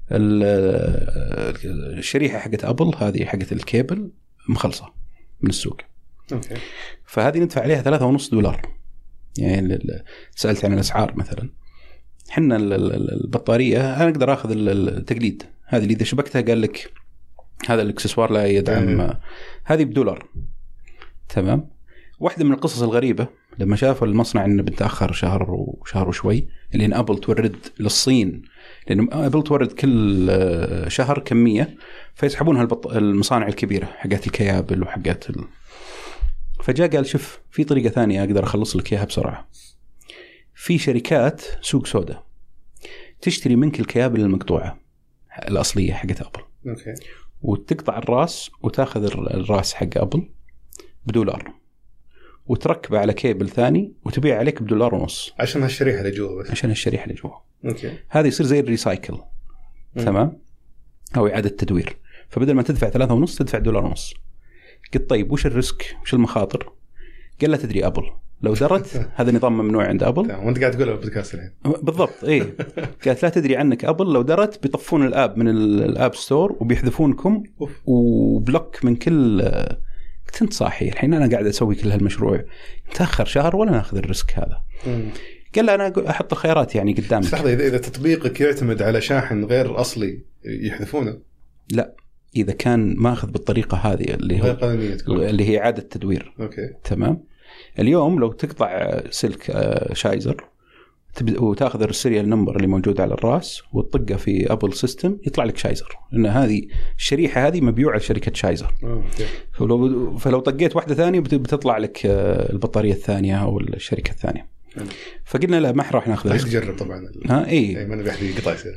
الشريحه حقت ابل هذه حقت الكيبل مخلصه من السوق. أوكي. فهذه ندفع عليها ثلاثة ونص دولار. يعني سألت عن الأسعار مثلا، حنا البطارية أنا أقدر أخذ التقليد هذه اللي إذا شبكتها قال لك هذا الإكسسوار لا يدعم، هذه بدولار. تمام. واحدة من القصص الغريبة لما شافوا المصنع إنه بتأخر شهر وشهر وشوي، لأن أبل تورد للصين، لأن أبل تورد كل شهر كمية فيسحبونها المصانع الكبيرة حقات الكيابل وحقات ال... فجاء قال شوف في طريقة ثانية أقدر أخلص لك إياها بسرعة. في شركات سوق سودا تشتري منك الكيابل المقطوعة الأصلية حقت أبل، أوكي. وتقطع الراس وتاخذ الراس حق أبل بدولار، وتركبه على كيبل ثاني وتبيع عليك بدولار ونص، عشان هالشريحة اللي جوا بس، عشان هالشريحة اللي جوا. أوكي. هذا يصير زي الريسايكل. تمام. أو إعادة تدوير. فبدل ما تدفع ثلاثة ونص تدفع دولار ونص. قلت طيب وش الريسك وش المخاطر؟ قال لا تدري أبل لو درت هذا نظام ممنوع عند أبل. وانت قاعد تقول البودكاست الحين بالضبط. إيه قالت لا تدري عنك أبل لو درت بيطفون الآب من الآب ستور وبيحذفونكم وبلوك من كل. قلت انت صاحي الحين أنا قاعد أسوي كل هالمشروع تأخر شهر ولا ناخذ الريسك هذا؟ مم. قال لا أنا أحط الخيارات يعني قدامك. لحظة، إذا تطبيقك يعتمد على شاحن غير أصلي يحذفونه؟ لا، إذا كان ماخذ بالطريقة هذه اللي هو اللي هي إعادة تدوير. أوكي. تمام. اليوم لو تقطع سلك شايزر وتاخذ السيريال نمبر اللي موجود على الراس وتطقه في أبل سيستم يطلع لك شايزر، لأن هذه الشريحة هذه مبيوعة لشركة شايزر. أوكي. فلو فلو طقيت واحدة ثانية بتطلع لك البطارية الثانية أو الشركة الثانية. أه. فقلنا لا ما راح ناخذ. راح تجرب طبعا. ها إيه. أي ما نبي أحد يقطع يصير.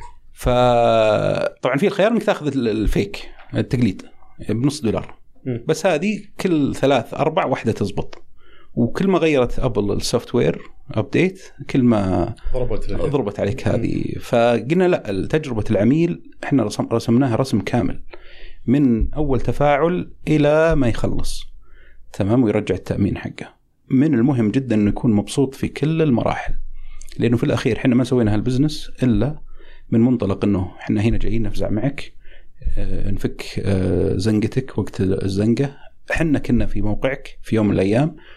فطبعا في الخيار انك تاخذ الفيك التقليد بنص دولار. م. بس هذه كل ثلاث اربع واحده تزبط، وكل ما غيرت ابل السوفت وير ابديت كل ما ضربت ضربت عليك هذه. فقلنا لا، تجربه العميل احنا رسم رسمناها رسم كامل من اول تفاعل الى ما يخلص. تمام. ويرجع التامين حقه. من المهم جدا انه يكون مبسوط في كل المراحل، لانه في الاخير احنا ما سوينا هالبزنس الا من منطلق انه احنا هنا جايين نفزع معك، اه نفك اه زنقتك وقت الزنقه. احنا كنا في موقعك في يوم من الايام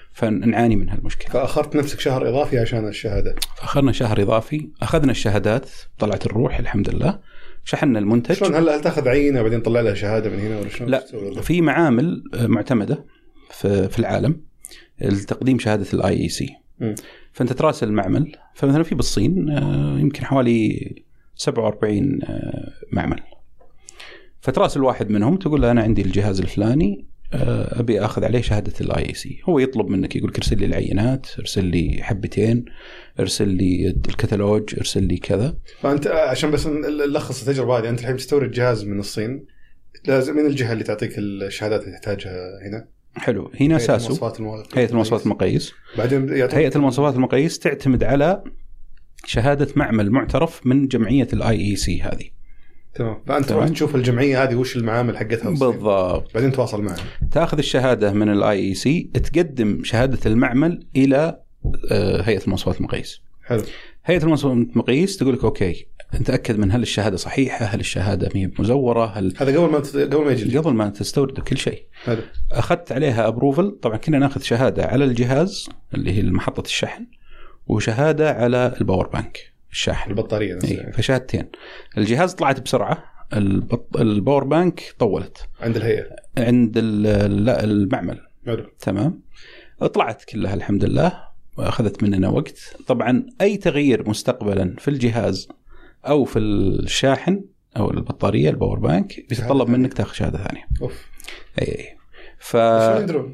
فنعاني من هالمشكله. فاخرت نفسك شهر اضافي عشان الشهاده. فاخرنا شهر اضافي، اخذنا الشهادات، طلعت الروح الحمد لله، شحنا المنتج. شلون هل هل تاخذ عينه وبعدين تطلع لها شهاده من هنا ولا شلون؟ لا، في معامل معتمده في في العالم لتقديم شهاده الاي اي سي. فانت تراسل المعمل، فمثلا في بالصين يمكن حوالي سبعة وأربعين معمل، فتراسل واحد منهم تقول له انا عندي الجهاز الفلاني ابي اخذ عليه شهاده الاي اي سي. هو يطلب منك، يقول ارسل لي العينات، ارسل لي حبتين، ارسل لي الكتالوج، ارسل لي كذا. فانت عشان بس نلخص التجربه هذه، انت الحين تستورد جهاز من الصين، لازم من الجهه اللي تعطيك الشهادات اللي تحتاجها هنا. حلو. هنا ساسو هيئه المواصفات المقاييس. بعدين هيئه المواصفات المقاييس تعتمد على شهاده معمل معترف من جمعيه الاي اي سي هذه. تمام. فانت تروح تشوف الجمعيه هذه وش المعامل حقتها بالضبط، بعدين تواصل معها، تاخذ الشهاده من الاي اي سي، تقدم شهاده المعمل الى هيئه المواصفات المقاييس. حلو. هيئه المواصفات المقاييس تقول لك اوكي، نتاكد من هل الشهاده صحيحه، هل الشهاده مي مزوره، هل هذا قبل ما قبل ما يجي قبل ما تستورد كل شيء. حلو. اخذت عليها ابروفل. طبعا كنا ناخذ شهاده على الجهاز اللي هي محطه الشحن، وشهاده على الباور بانك الشاحن البطاريه نفسها. فشهادتين. الجهاز طلعت بسرعه، الباور بانك طولت عند الهيئه، عند لا المعمل. حلو. تمام. طلعت كلها الحمد لله، اخذت مننا وقت. طبعا اي تغيير مستقبلا في الجهاز او في الشاحن او البطاريه الباور بانك بيتطلب منك تاخذ شهاده ثانيه. اوف. اي اي ف آه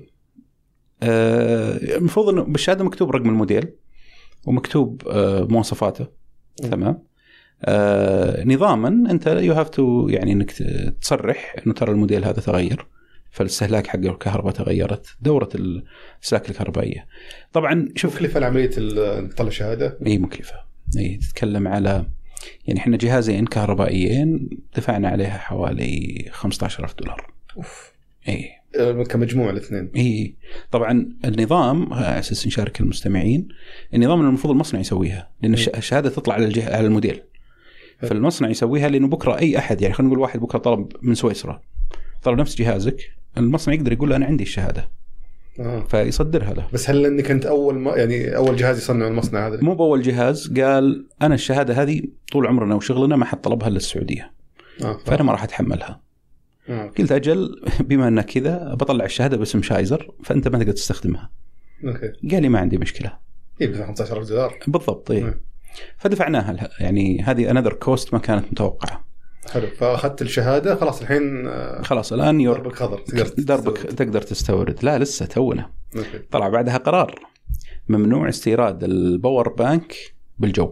المفروض انه بالشهاده مكتوب رقم الموديل ومكتوب آه مواصفاته. م. تمام. آه نظاما انت يو هاف تو يعني انك تصرح انه ترى الموديل هذا تغير، فالاستهلاك حق الكهرباء تغيرت، دوره الاستهلاك الكهربائيه. طبعا شوف مكلفه عمليه طلع شهاده. اي مكلفه. اي تتكلم على يعني احنا جهازين كهربائيين دفعنا عليها حوالي خمسة عشر ألف دولار. اوف. اي كمجموع الاثنين. اي طبعا النظام على اساس نشارك المستمعين، النظام المفروض المصنع يسويها، لان الشهاده تطلع على الجهه على الموديل. فالمصنع يسويها، لانه بكره اي احد يعني خلينا نقول واحد بكره طلب من سويسرا طلب نفس جهازك، المصنع يقدر يقول له انا عندي الشهاده. آه. فيصدرها له. بس هل انك انت اول ما يعني اول جهاز يصنع المصنع هذا؟ مو باول جهاز، قال انا الشهاده هذه طول عمرنا وشغلنا ما حد طلبها للسعوديه. آه. فانا ما راح اتحملها. آه. قلت اجل بما انك كذا بطلع الشهاده باسم شايزر، فانت ما تقدر تستخدمها. اوكي. قال لي ما عندي مشكله. اي ب خمسة عشر ألف دولار بالضبط. إيه. فدفعناها، يعني هذه انذر كوست ما كانت متوقعه. حلو. فاخذت الشهاده خلاص الحين خلاص الان يور دربك خضر دربك تقدر تستورد. لا لسه تونا. طلع بعدها قرار ممنوع استيراد الباور بانك بالجو.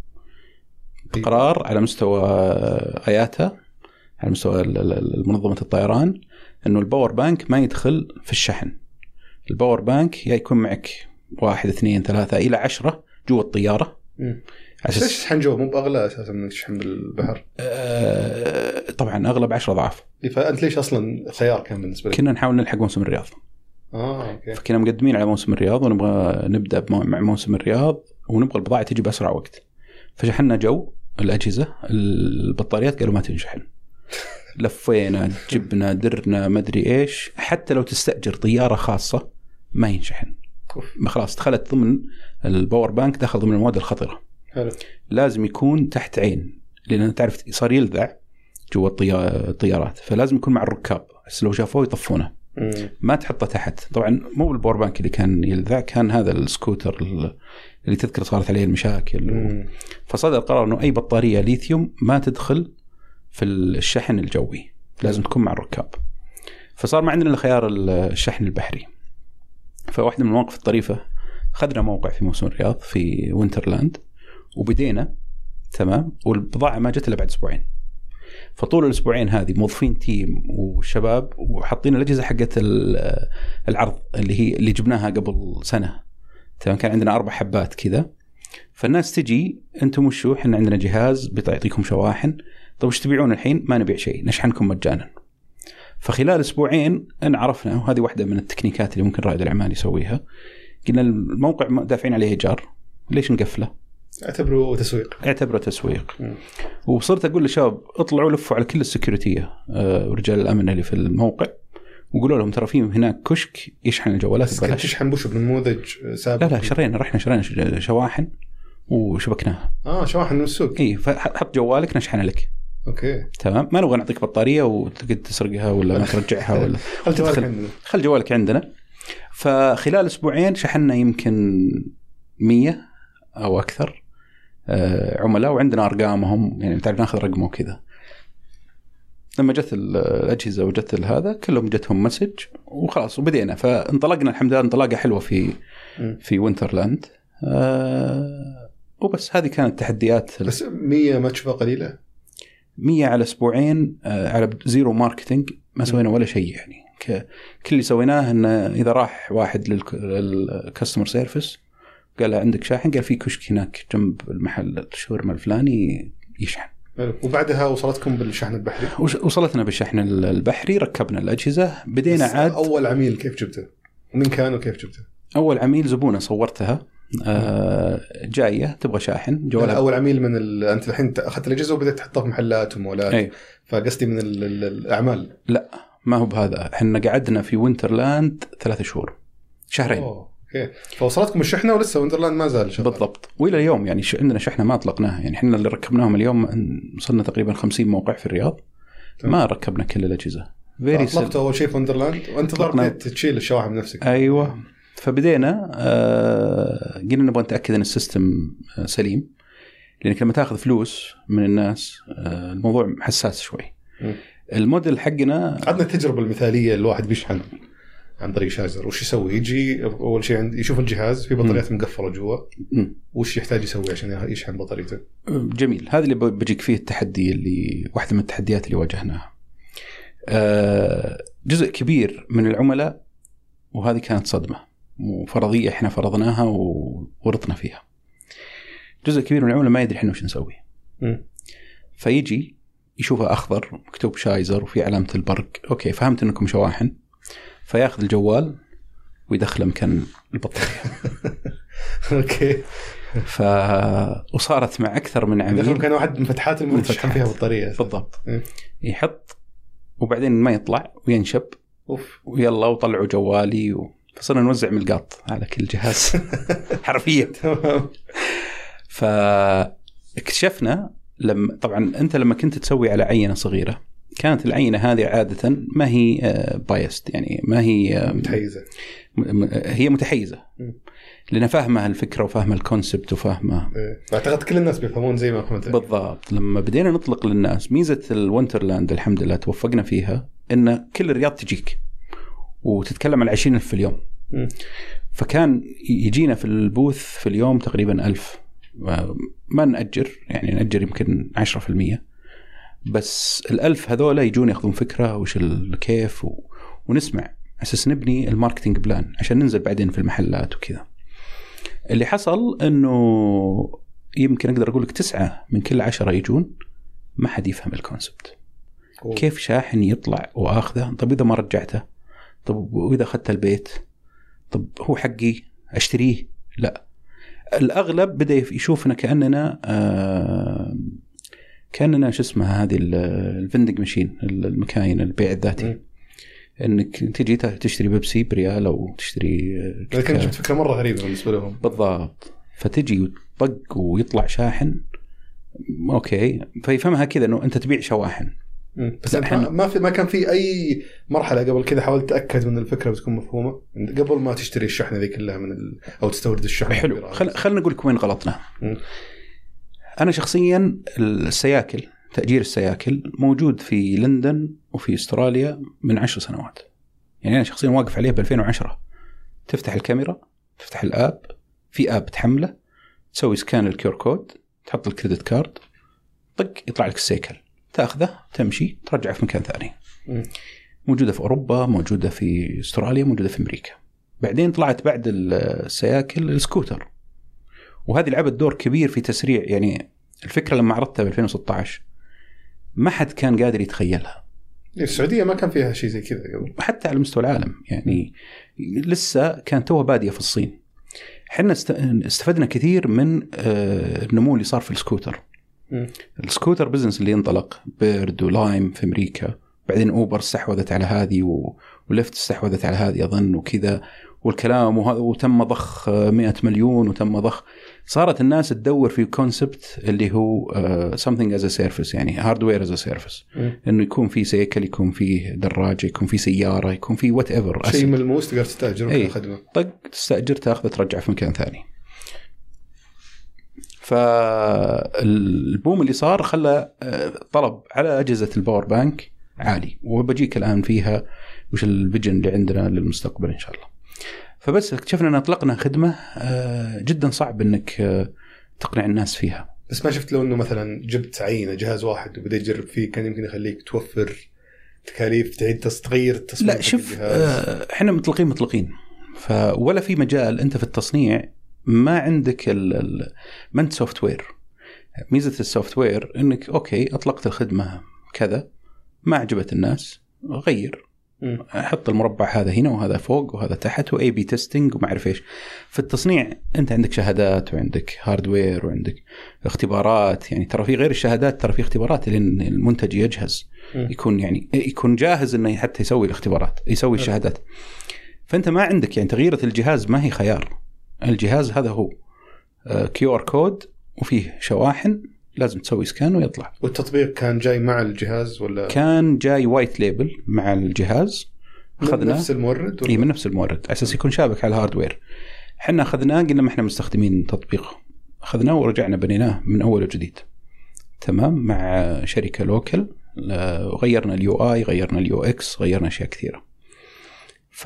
قرار على مستوى اياتا، على مستوى منظمه الطيران، انه الباور بانك ما يدخل في الشحن. الباور بانك يا يكون معك واحد اثنين ثلاثة إلى عشرة جوا الطيارة. عشان تشحن جوا مو بأغلى أساسا من تشحن بالبحر. أه طبعا أغلى بعشرة ضعف. فأنت ليش أصلا خيار كان بالنسبة لك؟ كنا نحاول نلحق موسم الرياض. آه أوكي. فكنا مقدمين على موسم الرياض ونبغى نبدأ مع موسم الرياض ونبغى البضاعة تجي بأسرع وقت. فشحنا جو الأجهزة، البطاريات قالوا ما تنشحن. لفينا جبنا درنا ما أدري إيش، حتى لو تستأجر طيارة خاصة ما ينشحن. خلاص دخلت ضمن الباور بانك، دخل ضمن المواد الخطرة. حلو. لازم يكون تحت عين، لأن تعرف صار يلذع جوا الطيارات، فلازم يكون مع الركاب، بس لو شافوه يطفونه. مم. ما تحطه تحت. طبعا مو بالباور بانك اللي كان يلذع، كان هذا السكوتر اللي تذكر صارت عليه المشاكل. مم. فصدر قرار إنه أي بطارية ليثيوم ما تدخل في الشحن الجوي، لازم تكون مع الركاب. فصار ما عندنا إلا خيار الشحن البحري. فواحدة من المواقف الطريفة، خذنا موقع في موسم الرياض في وينترلاند وبدينا تمام، والبضاعة ما جت إلا بعد أسبوعين. فطول الأسبوعين هذه موظفين تيم وشباب وحاطين الأجهزة حقت العرض اللي هي اللي جبناها قبل سنة تمام، كان عندنا أربع حبات كذا. فالناس تجي أنتم وشو، إحنا عندنا جهاز بيعطيكم شواحن، طيب وش تبيعون الحين؟ ما نبيع شيء، نشحنكم مجانا. فخلال أسبوعين أن عرفنا، وهذه واحدة من التكنيكات اللي ممكن رائد الأعمال يسويها، قلنا الموقع دافعين عليه إيجار، ليش نقفله؟ اعتبره تسويق. اعتبره تسويق. م. وصرت أقول للشباب اطلعوا لفوا على كل السكيورتية ورجال الأمن اللي في الموقع، وقولوا لهم ترى في هناك كشك يشحن الجوالات ببلاش. بس تشحن بوش بنموذج سابق؟ لا لا شرينا، رحنا شرينا شواحن وشبكناها. اه شواحن من السوق. اي فحط جوالك نشحنها لك. اوكي تمام، ما نبغى نعطيك بطاريه وتقدر تسرقها ولا ما ترجعها ولا خل جوالك عندنا. خل جوالك عندنا. فخلال اسبوعين شحنا يمكن مية او اكثر آه عملاء، وعندنا ارقامهم يعني تعرف ناخذ رقمه وكذا. لما جت الاجهزه وجت هذا كلهم جتهم مسج وخلاص وبدينا. فانطلقنا الحمد لله انطلاقه حلوه في في وينترلاند. آه وبس هذه كانت تحديات. بس مية ما تشوفها قليله؟ مية على اسبوعين آه على زيرو ماركتينج ما سوينا ولا شيء يعني. كل اللي سويناه ان اذا راح واحد للكاستمر سيرفيس قال عندك شاحن، قال في كشك هناك جنب المحل الشاورما الفلاني يشحن. وبعدها وصلتكم بالشحن البحري؟ وصلتنا بالشحن البحري، ركبنا الأجهزة، بدينا عاد. أول عميل كيف جبته؟ ومن كان وكيف جبته؟ أول عميل زبونة صورتها آه جاية تبغى شاحن جوالها. أول عميل من ال... أنت الحين أخذت الأجهزة وبدأت تحطها في محلات ومولات. أي. فقصدي من ال... ال... الأعمال. لا ما هو بهذا، إحنا قعدنا في وينترلاند ثلاثة شهور شهرين. أوه. اوكي، فوصلتكم الشحنه ولسه وينترلاند ما زال شغال؟ بالضبط، والى اليوم يعني عندنا شحنه ما اطلقناها. يعني احنا اللي ركبناهم اليوم وصلنا تقريبا خمسين موقع في الرياض. طيب. ما ركبنا كل الاجهزه. اطلقت اول شيء في وينترلاند وانت ضربت تشيل الشواحن بنفسك. ايوه، فبدينا آه قلنا نبغى نتاكد ان السيستم آه سليم، لانك لما تاخذ فلوس من الناس آه الموضوع حساس شوي. م. الموديل حقنا عندنا التجربه المثاليه، الواحد بيشحن عن طريق شاجر وش يسوي؟ يجي أول شيء يشوف الجهاز في بطاريات مقفلة جوا، وش يحتاج يسوي عشان يشحن بطاريته؟ جميل، هذا اللي بجيك فيه التحدي، اللي واحدة من التحديات اللي واجهناها. أه جزء كبير من العملاء، وهذه كانت صدمة وفرضية احنا فرضناها وورطنا فيها. جزء كبير من العملاء ما يدري احنا وش نسوي. م. فيجي يشوفها أخضر مكتوب شايزر وفي علامة البرق، أوكي فهمت أنكم شواحن، فياخذ الجوال ويدخله مكان البطارية. اوكي. ف وصارت مع اكثر من عميل. دخل كان واحد من فتحات المشحن فيها بطارية. بالضبط. م. يحط وبعدين ما يطلع وينشب. اوف. ويلا وطلعوا جوالي و... فصرنا نوزع ملقاط على كل جهاز حرفيا. تمام. فاكتشفنا لما طبعا انت لما كنت تسوي على عينة صغيرة، كانت العينة هذه عادة ما هي بايست، يعني ما هي متحيزة. هي متحيزة لأنها فاهمة الفكرة وفاهمة الكونسبت وفاهمة. أعتقد كل الناس بيفهمون زي ما كنت. بالضبط. لما بدينا نطلق للناس، ميزة الوينترلاند الحمد لله توفقنا فيها إن كل الرياض تجيك وتتكلم على عشرين ألف في اليوم. م. فكان يجينا في البوث في اليوم تقريبا ألف، ما نأجر يعني نأجر يمكن عشرة في المية بس. الألف هذولا يجون يأخذون فكرة وش الكيف و... ونسمع أساس نبني الماركتينج بلان عشان ننزل بعدين في المحلات وكذا. اللي حصل إنه يمكن أقدر أقول لك تسعة من كل عشرة يجون ما حد يفهم الكونسبت. أوه. كيف شاحن يطلع وآخذه؟ طب إذا ما رجعته؟ طب وإذا أخذت البيت؟ طب هو حقي أشتريه؟ لا. الأغلب بدأ يشوفنا كأننا آه كأننا شو اسمها هذه الفندق ماشين، المكاين البيع الذاتي. م. انك تجي تشتري بيبسي بريال او تشتري. لكن جبت فكره مره غريبه بالنسبه لهم. بالضبط. فتجي وتطق ويطلع شاحن، اوكي فيفهمها كذا انه انت تبيع شواحن. م. بس ما في ما كان في اي مرحله قبل كذا حاولت تاكد من الفكره بتكون مفهومه قبل ما تشتري الشحنه ذي كلها من ال... او تستورد الشحن. حلو. خل... خلنا نقول لك وين غلطنا. م. أنا شخصياً السياكل، تأجير السياكل موجود في لندن وفي أستراليا من عشر سنوات. يعني أنا شخصياً واقف عليه بألفين وعشرة. تفتح الكاميرا، تفتح الآب، في آب تحمله، تسوي سكان الكيور كود، تحط الكريدت كارد، طق يطلع لك السيكل، تأخذه تمشي ترجعه في مكان ثاني. م. موجودة في أوروبا، موجودة في أستراليا، موجودة في أمريكا. بعدين طلعت بعد السياكل السكوتر، وهذه لعبت دور كبير في تسريع. يعني الفكرة لما عرضتها ب ألفين وستة عشر ما حد كان قادر يتخيلها. السعودية ما كان فيها شيء زي كذا قبل، حتى على مستوى العالم. يعني لسه كانت توها بادية في الصين. حنا استفدنا كثير من النمو اللي صار في السكوتر. م. السكوتر بزنس اللي انطلق بيرد ولايم في أمريكا، بعدين أوبر استحوذت على هذه ولفت استحوذت على هذه أظن وكذا والكلام، وتم ضخ مئة مليون وتم ضخ. صارت الناس تدور في كونسبت اللي هو uh, something as a service، يعني hardware as a service، إنه يكون في سيكل، يكون في دراجة، يكون في سيارة، يكون في whatever شيء ملموس تقدر تستأجر أي خدمة، طق تستأجر تأخذ ترجع في مكان ثاني. فالبوم اللي صار خلى طلب على أجهزة الباور بانك عالي، وبجيك الآن فيها وش الفيجن اللي عندنا للمستقبل إن شاء الله. فبس اكتشفنا أن أطلقنا خدمة جدا صعب أنك تقنع الناس فيها. بس ما شفت لو أنه مثلا جبت عينة جهاز واحد وبدأت تجرب فيه كان يمكن يخليك توفر تكاليف تعيد تغيير التصميم؟ لا شوف، احنا مطلقين مطلقين ف ولا في مجال أنت في التصنيع ما عندك ال ما أنت سوفت وير. ميزة السوفت وير أنك أوكي أطلقت الخدمة كذا ما عجبت الناس غير، أحط المربع هذا هنا وهذا فوق وهذا تحت وأي بي تيستينج وما أعرف إيش. في التصنيع أنت عندك شهادات وعندك هاردوير وعندك اختبارات، يعني ترى في غير الشهادات ترى في اختبارات لأن المنتج يجهز يكون يعني يكون جاهز إنه حتى يسوي الاختبارات يسوي الشهادات. فأنت ما عندك يعني تغيير الجهاز ما هي خيار. الجهاز هذا هو كيو آر كود وفيه شواحن لازم تسوي سكان ويطلع. والتطبيق كان جاي مع الجهاز ولا كان جاي وايت ليبل مع الجهاز؟ من نفس المورد؟ اي من نفس المورد على اساس يكون شابك على الهاردوير. احنا اخذناه قلنا ما احنا مستخدمين تطبيق، اخذناه ورجعنا بنيناه من اول وجديد تمام مع شركه لوكال، غيرنا اليو اي غيرنا اليو اكس غيرنا اشياء كثيره. ف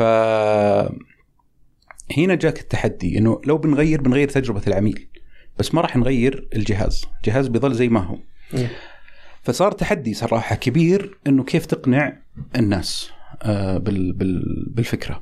هنا جاك التحدي انه لو بنغير بنغير تجربه العميل بس ما راح نغير الجهاز، الجهاز بيظل زي ما هو. م. فصار تحدي صراحة كبير إنه كيف تقنع الناس آه بال بال بالفكرة.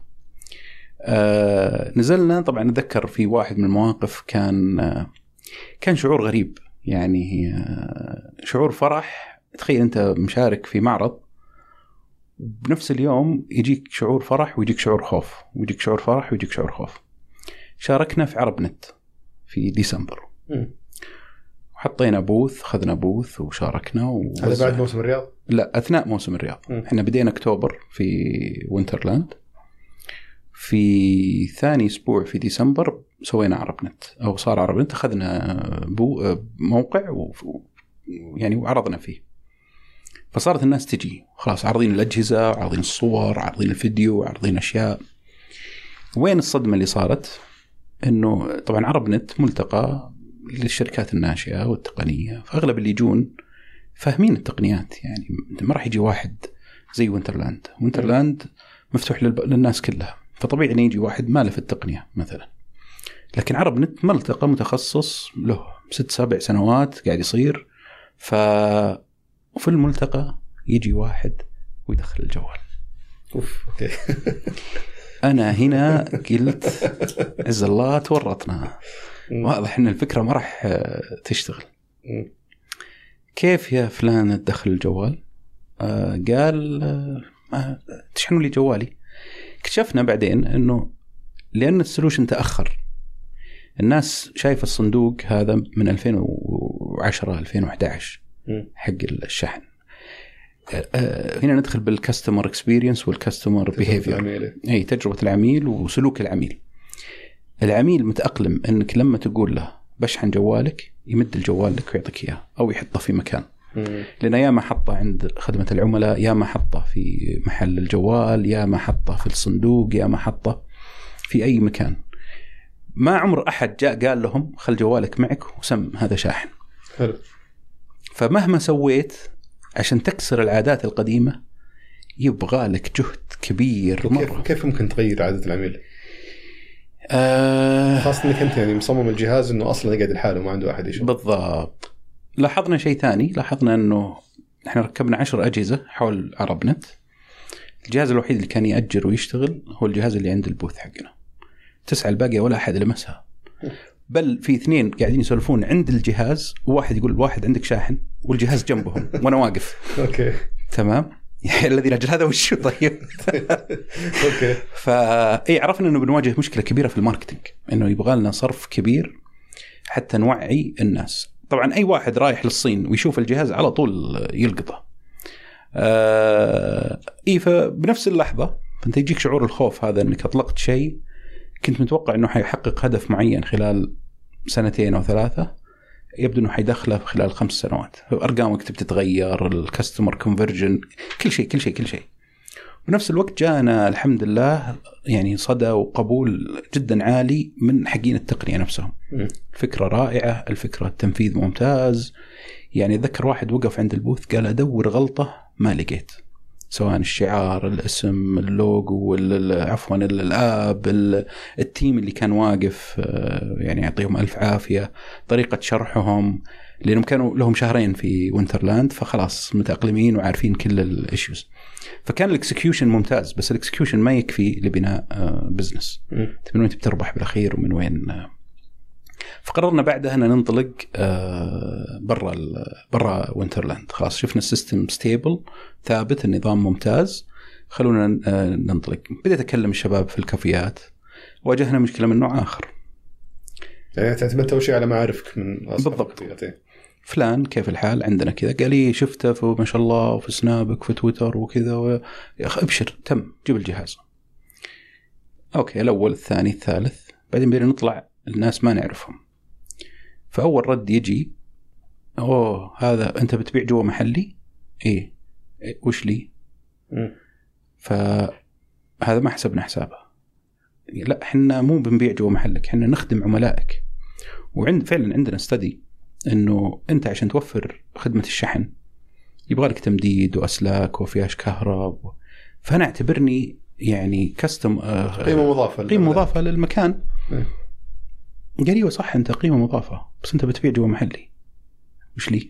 آه نزلنا طبعا نذكر في واحد من المواقف كان آه كان شعور غريب، يعني آه شعور فرح. تخيل أنت مشارك في معرض بنفس اليوم يجيك شعور فرح ويجيك شعور خوف ويجيك شعور فرح ويجيك شعور خوف. شاركنا في عرب نت في ديسمبر، وحطينا بوث خذنا بوث وشاركنا. هذا بعد موسم الرياض؟ لا أثناء موسم الرياض. م. احنا بدينا أكتوبر في وينترلاند، في ثاني أسبوع في ديسمبر سوينا عرب نت أو صار عرب نت، أخذنا بو موقع و يعني وعرضنا فيه. فصارت الناس تجي خلاص عارضين الأجهزة عارضين الصور عارضين الفيديو عارضين أشياء. وين الصدمة اللي صارت؟ إنه طبعا عرب نت ملتقى للشركات الناشئة والتقنية، فأغلب اللي يجون فاهمين التقنيات. يعني ما راح يجي واحد زي وينترلاند، وينترلاند مفتوح للناس كلها، فطبيعي أن يجي واحد ما له في التقنية مثلا. لكن عرب نت ملتقى متخصص له ست سبع سنوات قاعد يصير. ففي الملتقى يجي واحد ويدخل الجوال. أوف. أوكي. أنا هنا قلت عز الله تورطنا، واضح إن الفكرة ما راح تشتغل. كيف يا فلان تدخل الجوال؟ آه قال آه تشحنوا لي جوالي. اكتشفنا بعدين إنه لأن السولوشن تأخر، الناس شايفة الصندوق هذا من ألفين وعشرة ألفين وإحدى عشر حق الشحن. هنا ندخل بالكاستمر اكسبيرينس والكاستمر بيهيفير، اي تجربه العميل وسلوك العميل. العميل متأقلم انك لما تقول له بشحن جوالك يمد الجوال لك ويعطيك اياه او يحطه في مكان. لأن يا ما حطه عند خدمه العملاء، يا ما حطه في محل الجوال، يا ما حطه في الصندوق، يا ما حطه في اي مكان. ما عمر احد جاء قال لهم خل جوالك معك وسم هذا شاحن. حلو. فمهما سويت عشان تكسر العادات القديمة يبغى لك جهد كبير مرة. كيف ممكن تغير عادة العميل؟ آه خاصة انك انت يعني مصمم الجهاز انه اصلا يقعد لحاله وما عنده احد يشوف. بالضبط. لاحظنا شيء ثاني، لاحظنا انه احنا ركبنا عشر اجهزة حول عرب نت. الجهاز الوحيد اللي كان يأجر ويشتغل هو الجهاز اللي عند البوث حقنا. تسعة الباقية ولا احد لمسها، بل في اثنين قاعدين يسولفون عند الجهاز، وواحد يقول واحد عندك شاحن والجهاز جنبهم وانا واقف. اوكي تمام. يعني الذي لاجل هذا وش طيب. اوكي. فاي عرفنا انه بنواجه مشكله كبيره في الماركتينج، انه يبغى لنا صرف كبير حتى نوعي الناس. طبعا اي واحد رايح للصين ويشوف الجهاز على طول يلقطه. آه اي فبنفس اللحظه فأنت يجيك شعور الخوف هذا أنك أطلقت شيء كنت متوقع أنه حيحقق هدف معين خلال سنتين أو ثلاثة، يبدو أنه حيدخله خلال خمس سنوات. أرقامك تتغير، الكاستمر كونفرجن، كل شيء كل شيء كل شيء. بنفس الوقت جاءنا الحمد لله يعني صدى وقبول جدا عالي من حقين التقنية نفسهم. الفكرة رائعة، الفكرة التنفيذ ممتاز. يعني أذكر واحد وقف عند البوث قال أدور غلطة ما لقيت، سواء الشعار، الاسم، اللوجو، عفوا الآب، التيم اللي كان واقف يعني يعطيهم ألف عافية، طريقة شرحهم، لأنهم كانوا لهم شهرين في وينترلاند فخلاص متأقلمين وعارفين كل الإشيوز. فكان الإكسكيوشن ممتاز، بس الإكسكيوشن ما يكفي لبناء بزنس. من وين تبتربح بالأخير ومن وين. فقررنا بعدها أن ننطلق برا برا وينترلاند. خلاص شفنا السيستم ستيبل ثابت، النظام ممتاز، خلونا ننطلق. بديت أكلم الشباب في الكافيات، واجهنا مشكلة من نوع آخر. يعني تعتمدت أول شيء على معارفك من بالضبط. فلان كيف الحال عندنا كذا، قال لي شفته في ما شاء الله وفي سنابك في تويتر وكذا و... يا أخي أبشر تم جيب الجهاز. أوكي، الأول الثاني الثالث، بعدين بدنا نطلع الناس ما نعرفهم. فأول رد يجي أوه هذا أنت بتبيع جوا محلي؟ إيه, إيه وش لي؟ م. فهذا ما حسبنا حسابه. لا إحنا مو بنبيع جوا محلك، إحنا نخدم عملائك. وعند فعلا عندنا استدي إنه أنت عشان توفر خدمة الشحن يبغى لك تمديد وأسلاك وفياش كهرب. فأنا اعتبرني يعني كاستم قيمة مضافة قيمة مضافة للمكان. م. قال لي صح أنت قيمة مضافة، بس أنت بتبيع جوا محلي وش لي؟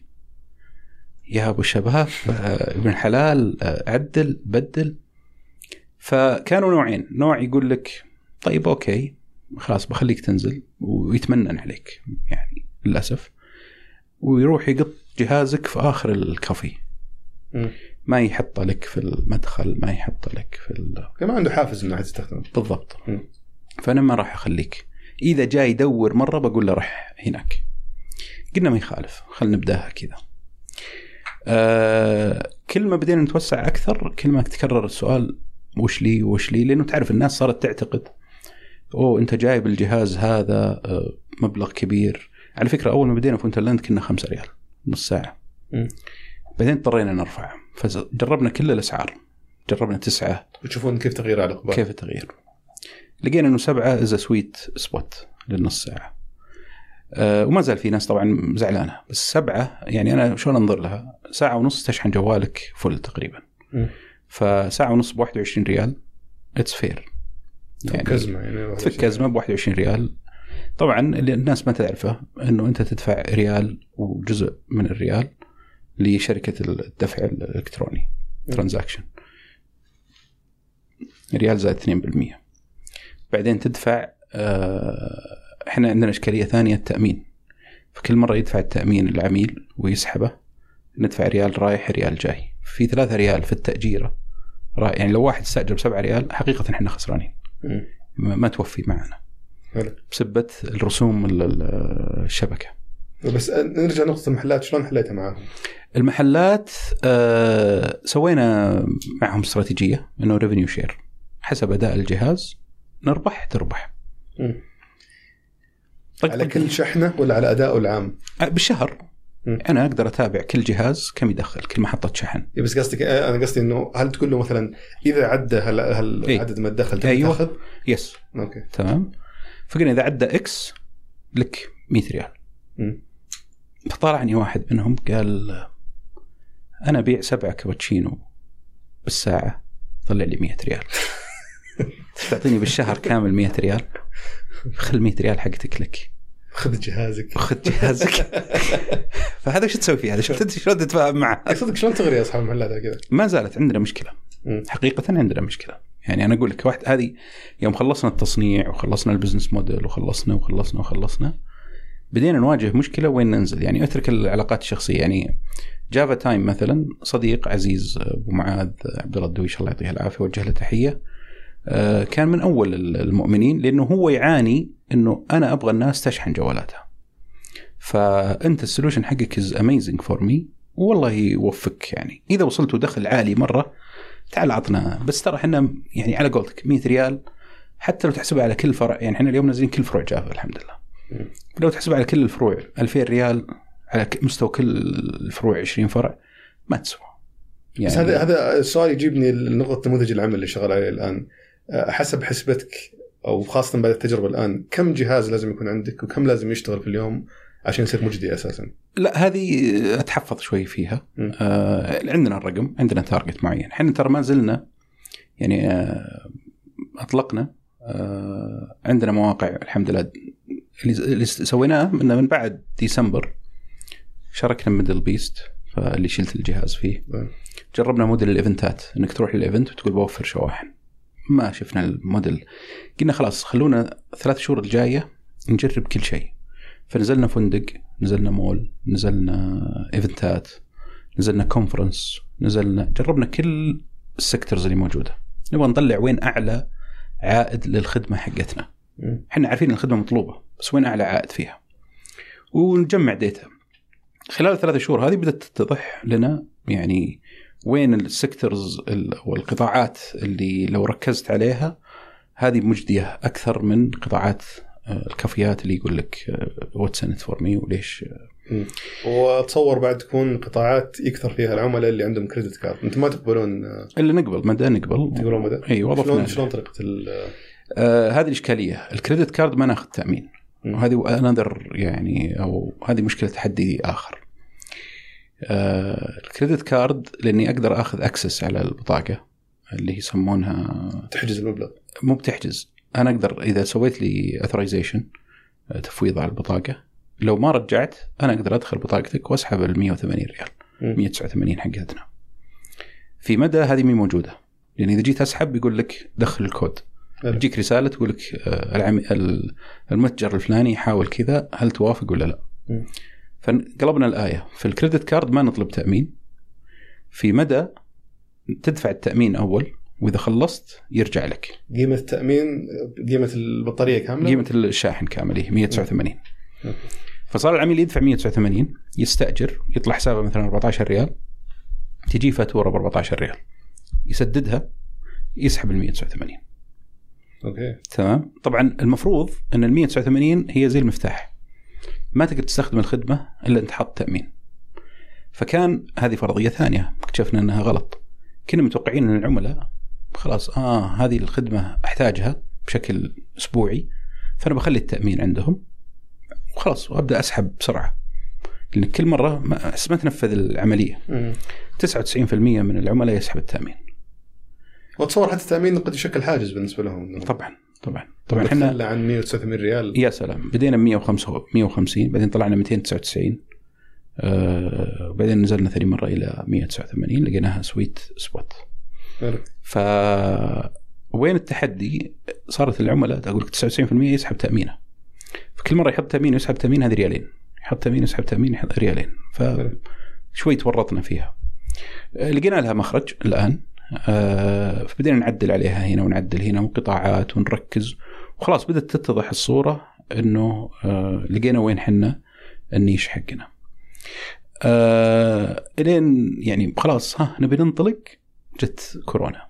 يا أبو الشباب ابن الحلال عدل بدل. فكانوا نوعين، نوع يقول لك طيب أوكي خلاص بخليك تنزل ويتمنن عليك يعني للأسف، ويروح يقط جهازك في آخر الكافي، م. ما يحط لك في المدخل، ما يحط لك في ال... ما عنده حافز إنه يستخدم. بالضبط. م. فأنا ما راح أخليك، إذا جاي يدور مرة بقول له رح هناك. قلنا ما يخالف، خلنا نبداها كذا. آه كل ما بدينا نتوسع أكثر كل ما تكرر السؤال وش لي وش لي، لأنه تعرف الناس صارت تعتقد أوه أنت جايب الجهاز هذا آه مبلغ كبير. على فكرة أول ما بدينا في وينترلاند كنا خمسة ريال نص ساعة، م. بعدين اضطرينا نرفع، فجربنا كل الأسعار، جربنا تسعة. وتشوفون كيف تغيير على الأخبار؟ كيف التغيير؟ لقينا إنه سبعة إذا سويت سبوت للنص ساعة. أه وما زال في ناس طبعا زعلانة، بس سبعة يعني أنا شلون أنظر لها؟ ساعة ونص تشحن جوالك فل تقريبا. م. فساعة ونص بواحد وعشرين ريال it's fair. يعني كزمة يعني تفك كزمة بواحد وعشرين ريال. طبعا اللي الناس ما تعرفه إنه أنت تدفع ريال وجزء من الريال لشركة الدفع الإلكتروني ترانزاكشن، ريال زائد اثنين بالمئة. بعدين تدفع آه احنا عندنا إشكالية ثانية، التأمين. فكل مرة يدفع التأمين العميل ويسحبه ندفع ريال رايح ريال جاي، في ثلاثة ريال في التأجيرة. يعني لو واحد استأجر بسبعة ريال حقيقة احنا خسرانين، ما توفي معنا بسبة الرسوم الشبكة. بس نرجع نقطة المحلات، شلون حليتها معهم؟ المحلات آه سوينا معهم استراتيجية إنه ريفينيو شير، حسب أداء الجهاز نربح تربح. م. على كل شحنة ولا على أداءه العام؟ بالشهر. م. أنا أقدر أتابع كل جهاز كم يدخل، كل محطة شحن. بس قصدك أنا قصدي إنه هل تقول له مثلا إذا عدى هل هل إيه؟ عدد ما تدخل أيوة. تاخذ؟ يس. أوكي. تمام. فقلنا إذا عدى إكس لك مية ريال. م. فطلعني واحد منهم قال أنا بيع سبعة كابتشينو بالساعة طلع لي مية ريال. تعطيني بالشهر كامل مية ريال؟ خل مية ريال حقتك لك، خذ جهازك خذ جهازك. فهذا وش تسوي فيه هذا؟ شفت شلون تتفاهم معه؟ أقصدك شلون تغري أصحاب المحلات كذا؟ ما زالت عندنا مشكلة. م. حقيقة عندنا مشكلة. يعني أنا أقول لك واحد، هذه يوم خلصنا التصنيع وخلصنا البزنس موديل وخلصنا وخلصنا وخلصنا بدينا نواجه مشكلة وين ننزل. يعني أترك العلاقات الشخصية. يعني جافا تايم مثلا صديق عزيز أبو معاذ عبد الله الدويش الله يعطيه العافية وجه له تحية، كان من أول المؤمنين، لأنه هو يعاني أنه أنا أبغى الناس تشحن جوالاتها، فأنت السولوشن حقك is amazing for me والله يوفقك. يعني إذا وصلت ودخل عالي مرة تعال عطنا. بس ترى احنا يعني على قولتك مية ريال حتى لو تحسبها على كل فرع، يعني احنا اليوم نازلين كل فروع جافا الحمد لله، م. لو تحسبها على كل الفروع ألفين ريال على مستوى كل الفروع عشرين فرع ما تسوى يعني. بس هذا هذا السؤال يجيبني لنقطة نموذج العمل اللي شغال عليه الآن. حسب حسبتك أو خاصة بعد التجربة الآن، كم جهاز لازم يكون عندك وكم لازم يشتغل في اليوم عشان يصير مجدي أساسا؟ لا هذه أتحفظ شوي فيها. آه عندنا الرقم، عندنا تارجت معين. احنا ترى ما زلنا يعني آه أطلقنا آه عندنا مواقع الحمد لله. اللي سويناه من من بعد ديسمبر شاركنا ميدل بيست، فاللي شلت الجهاز فيه م. جربنا موديل الإيفنتات، إنك تروح للإيفنت وتقول بوفر شواحن. ما شفنا الموديل، قلنا خلاص خلونا ثلاث شهور الجاية نجرب كل شيء. فنزلنا فندق، نزلنا مول، نزلنا إيفنتات، نزلنا كونفرنس، نزلنا جربنا كل السيكتورز اللي موجودة. نبغى نطلع وين أعلى عائد للخدمة حقتنا. احنا عارفين ان الخدمة مطلوبة، بس وين أعلى عائد فيها، ونجمع ديتا. خلال الثلاث شهور هذه بدأت تتضح لنا يعني وين السيكتورز والقطاعات اللي لو ركزت عليها هذه مجدية أكثر من قطاعات الكافيات اللي يقول لك what's in it for me وليش. وتصور بعد تكون قطاعات يكثر فيها العملاء اللي عندهم كريدت كارد، انتم ما تقبلون اللي نقبل مدى نقبل تقبلون مدى اي وظفنا. شلون شلون طريقة آه هذه الإشكالية. الكريدت كارد ما ناخذ تأمين، وهذه أنذر يعني أو هذه مشكلة تحدي آخر. آه الكريدت كارد لأني أقدر أخذ أكسس على البطاقة اللي يسمونها تحجز المبلغ، مو بتحجز. أنا أقدر إذا سويت لي authorization تفويض على البطاقة، لو ما رجعت أنا أقدر أدخل بطاقتك وأسحب المية وثمانين ريال مية وتسعة وثمانين حقتنا. في مدى هذه مي موجودة، لأن إذا جيت أسحب بيقول لك دخل الكود، يجيك رسالة تقول لك المتجر الفلاني يحاول كذا، هل توافق ولا لا؟ م. فقلبنا الآية. في الكريدت كارد ما نطلب تأمين، في مدى تدفع التأمين أول، وإذا خلصت يرجع لك. قيمة التأمين قيمة البطارية كاملة؟ قيمة الشاحن كاملة مية وتسعة وثمانين. م. فصار العميل يدفع مية وتسعة وثمانين، يستأجر، يطلع حسابه مثلا أربعة عشر ريال، تجي فاتورة ب أربعة عشر ريال، يسددها، يسحب ال مية وتسعة وثمانين. اوكي تمام. طبعا المفروض ان ال مية وتسعة وثمانين هي زي المفتاح، ما تقدر تستخدم الخدمه الا انت حط تامين. فكان هذه فرضيه ثانيه اكتشفنا انها غلط. كنا متوقعين ان العملاء خلاص اه هذه الخدمه احتاجها بشكل اسبوعي، فانا بخلي التامين عندهم وخلاص وابدا اسحب بسرعه، لان كل مره ما, ما تنفذ العمليه. م. تسعة وتسعين بالمئة من العملاء يسحب التامين. وتصور حتى التأمين قد يشكل حاج بالنسبة لهم. طبعا طبعا طبعا احنا عن مية وتسعة وثمانين ريال يا سلام، بدينا مية وخمسة مية وخمسين، بعدين طلعنا مئتين وتسعة وتسعين، آه بعدين نزلنا ثاني مرة إلى مية وتسعة وثمانين، لقيناها سويت سبوت. ف وين التحدي؟ صارت العملاء أقول لك تسعة وتسعين بالمئة يسحب تأمينه، فكل مرة يحط تأمين ويسحب تأمين هذه ريالين، يحط تأمين ويسحب تأمين يحط ريالين، فشوي تورطنا فيها. لقينا لها مخرج الآن. آه فبدينا نعدل عليها هنا ونعدل هنا وقطاعات ونركز، وخلاص بدأت تتضح الصورة إنه آه لقينا وين حنا النيش حقنا. آه إلين يعني خلاص ها نبي ننطلق، جت كورونا.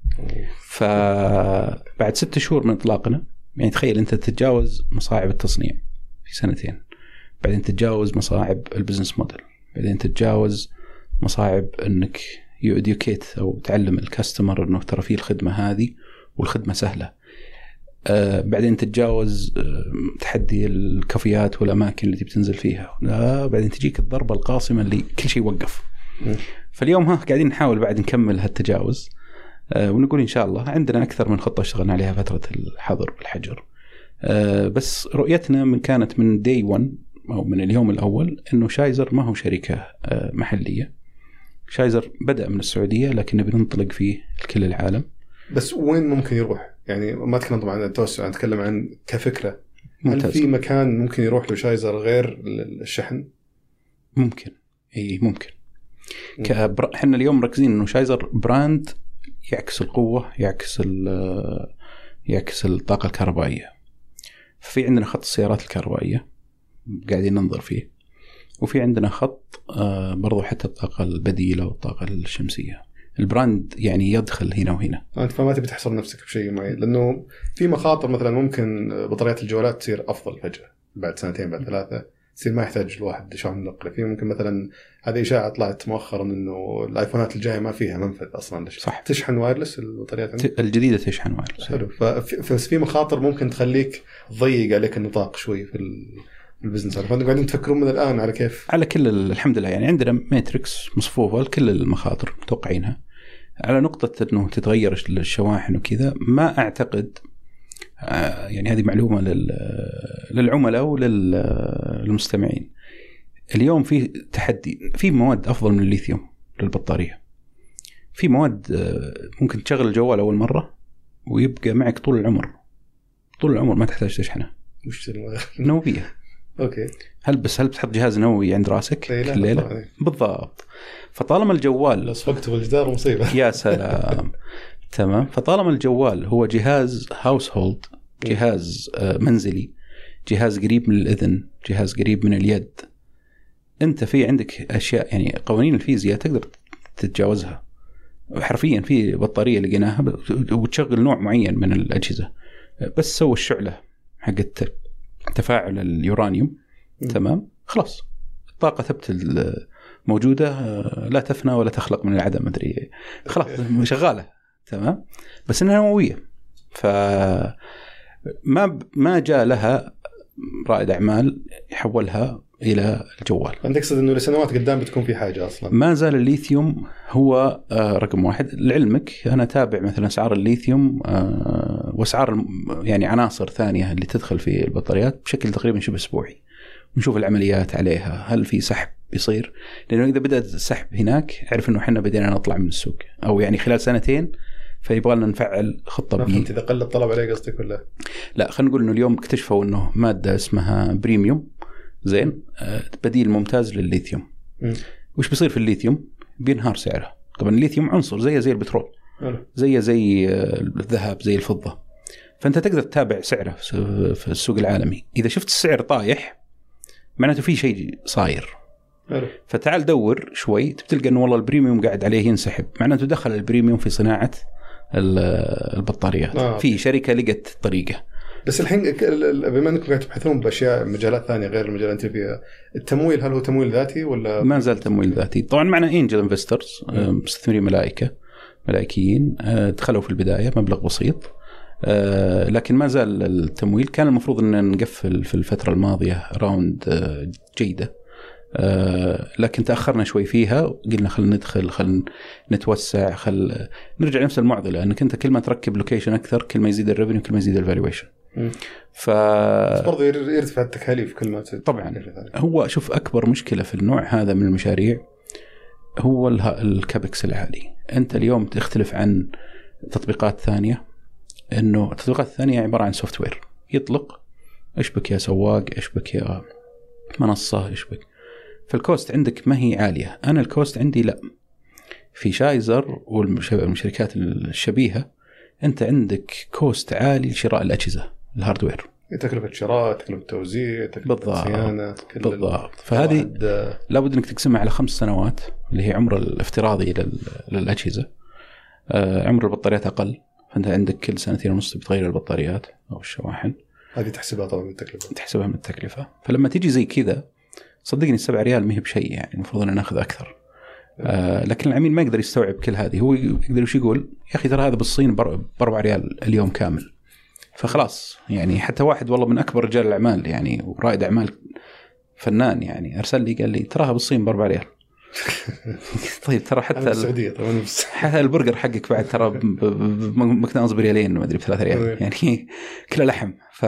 فبعد ستة شهور من إطلاقنا، يعني تخيل أنت تتجاوز مصاعب التصنيع في سنتين، بعدين تتجاوز مصاعب البزنس موديل، بعدين تتجاوز مصاعب إنك يوديوكيت أو تعلم الكاستمر إنه ترى فيه الخدمة هذه والخدمة سهلة. آه بعدين تتجاوز آه تحدي الكافيات والأماكن اللي بتنزل فيها. آه بعدين تجيك الضربة القاصمة اللي كل شيء وقف. م. فاليوم ها قاعدين نحاول بعد نكمل هالتجاوز، آه ونقول إن شاء الله عندنا أكثر من خطة اشتغلنا عليها فترة الحظر والحجر. آه بس رؤيتنا من كانت من داي ون أو من اليوم الأول إنه شايزر ما هو شركة آه محلية. شايزر بدأ من السعودية لكن بننطلق فيه لكل العالم. بس وين ممكن يروح؟ يعني ما أتكلم طبعا عن التوسع، أتكلم عن كفكرة. هل في مكان ممكن يروح له شايزر غير الشحن؟ ممكن، إيه ممكن. كبر... إحنا اليوم مركزين إنه شايزر براند يعكس القوة، يعكس ال يعكس الطاقة الكهربائية. في عندنا خط السيارات الكهربائية قاعدين ننظر فيه، وفي عندنا خط آه برضو حتى الطاقة البديلة والطاقة الشمسية. البراند يعني يدخل هنا وهنا. أنت فما تبي تحصر نفسك بشيء معين، لأنه في مخاطر مثلا ممكن بطاريات الجوالات تصير أفضل فجأة بعد سنتين بعد ثلاثة، تصير ما يحتاج الواحد شحن نقله فيه. ممكن مثلا هذه إشاعة طلعت مؤخرا إنه الآيفونات الجاية ما فيها منفذ أصلا. صح. تشحن وايرلس البطاريات عندك؟ الجديدة تشحن وايرلس. حلو. ففي في مخاطر ممكن تخليك تضيق عليك النطاق شوي في البزنس. فأنتم قاعدين تفكرون من الآن على كيف؟ على كل الحمد لله يعني عندنا ماتريكس مصفوفة لكل المخاطر متوقعينها. على نقطة إنه تتغير الشواحن وكذا ما أعتقد، يعني هذه معلومة للعملاء وللمستمعين. اليوم في تحدي، في مواد أفضل من الليثيوم للبطارية. في مواد ممكن تشغل الجوال أول مرة ويبقى معك طول العمر، طول العمر ما تحتاج تشحنه. وش نووية. أوكي. هل بس هل بتحط جهاز نووي عند راسك كل ليلة؟ بالضبط. فطالما الجوال صفقته بالجدار مصيبة. يا سلام. تمام. فطالما الجوال هو جهاز هاوس هولد، جهاز منزلي، جهاز قريب من الإذن، جهاز قريب من اليد، أنت في عندك أشياء يعني قوانين الفيزياء تقدر تتجاوزها حرفيا. في بطارية لقيناها وتشغل نوع معين من الأجهزة، بس سوى الشعلة حقت تفاعل اليورانيوم. م. تمام. خلاص الطاقة ثبت موجودة، لا تفنى ولا تخلق من العدم، ما أدري، خلاص شغالة. تمام. بس إنها نووية، فما ما جاء لها رائد أعمال يحولها إلى الجوال. أنت تقصد إنه لسنوات قدام بتكون في حاجة أصلا؟ ما زال الليثيوم هو رقم واحد. لعلمك أنا تابع مثلا أسعار الليثيوم وأسعار يعني عناصر ثانية اللي تدخل في البطاريات بشكل تقريبا شبه أسبوعي، نشوف العمليات عليها، هل في سحب بيصير، لأنه إذا بدأت السحب هناك عرف إنه إحنا بدينا نطلع من السوق، أو يعني خلال سنتين فيبغى لنا نفعل خطة. ما فهمت إذا قل الطلب عليه قصدك ولا؟ لا، خلينا نقول إنه اليوم اكتشفوا إنه مادة اسمها بريميوم، زين، بديل ممتاز للليثيوم. م. وش بيصير في الليثيوم؟ بينهار سعره. طبعا الليثيوم عنصر زي زي البترول، زي زي الذهب، زي الفضة، فأنت تقدر تتابع سعره في السوق العالمي. إذا شفت السعر طايح معناته في شيء صاير. ألو. فتعال دور شوي تلقى إنه والله البريميوم قاعد عليه ينسحب، معناته دخل البريميوم في صناعة البطاريات. آه. في شركة لقت طريقة. بس الحين بما أنكم قاعد تبحثون بأشياء مجالات ثانية غير المجال أنت فيها، التمويل هل هو تمويل ذاتي ولا؟ ما زال تمويل ذاتي. طبعا معنا إنجل إنفسترز، مستثمرين ملائكة ملائكيين دخلوا في البداية مبلغ بسيط، لكن ما زال التمويل. كان المفروض أن نقفل في الفترة الماضية راوند جيدة، لكن تأخرنا شوي فيها، قلنا خلنا ندخل، خلنا نتوسع، خل نرجع نفس المعضلة، أنك أنت كل ما تركب لوكيشن أكثر كل ما يزيد الريفينيو كل ما يزيد الفالويشن. ف برضه يرتفع التكاليف كل ما تزيد. طبعا هو شوف أكبر مشكلة في النوع هذا من المشاريع هو الكابكس العالي. أنت اليوم تختلف عن تطبيقات ثانية، إنه التطبيقات الثانية عبارة عن سوفت وير يطلق، إيش بك يا سواق، إيش بك يا منصة، إيش بك. فالكوست عندك ما هي عالية. أنا الكوست عندي لا، في شايزر والشركات الشبيهة أنت عندك كوست عالي لشراء الأجهزة الهاردوير، تكلفة شراء، تكلفة توزيع، تكلفة صيانة. بالضبط. فهذه لابد أنك تقسمها على خمس سنوات اللي هي عمر الافتراضي للأجهزة. عمر البطاريات أقل، فأنت عندك كل سنتين ونص بتغير البطاريات أو الشواحن. هذه تحسبها طبعا من التكلفة. تحسبها من التكلفة. فلما تيجي زي كذا صدقني السبع ريال ما هي بشيء، يعني المفروض أن نأخذ أكثر. آه لكن العميل ما يقدر يستوعب كل هذه. هو يقدر وش يقول، يا أخي ترى هذا بالصين بأربع ريال اليوم كامل. فخلاص يعني حتى واحد والله من أكبر رجال الأعمال يعني ورائد أعمال فنان يعني أرسل لي قال لي تراها بالصين بأربع ريال. طيب ترى حتى السعودية طبعا حتى البرجر حقك بعد ترى بمكناز بريالين ما أدري بثلاث ريال يعني كله لحم. ف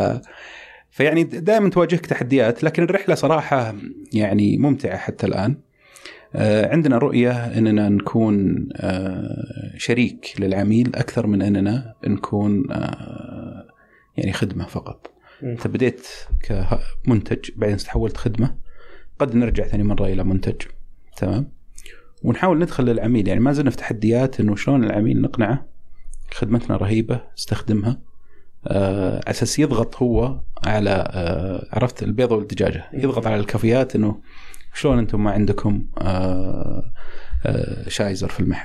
فيعني دائما تواجهك تحديات، لكن الرحلة صراحة يعني ممتعة حتى الآن. عندنا رؤية أننا نكون شريك للعميل أكثر من أننا نكون يعني خدمة فقط. أنت بديت كمنتج بعدين تحولت خدمة، قد نرجع ثاني مرة إلى منتج. تمام. ونحاول ندخل للعميل، يعني ما زلنا في تحديات إنه شلون العميل نقنعه خدمتنا رهيبة استخدمها، آه أساس يضغط هو على آه عرفت البيضة والدجاجة، يضغط على الكافيات إنه شلون أنتم ما عندكم آه آه شايزر في المحل.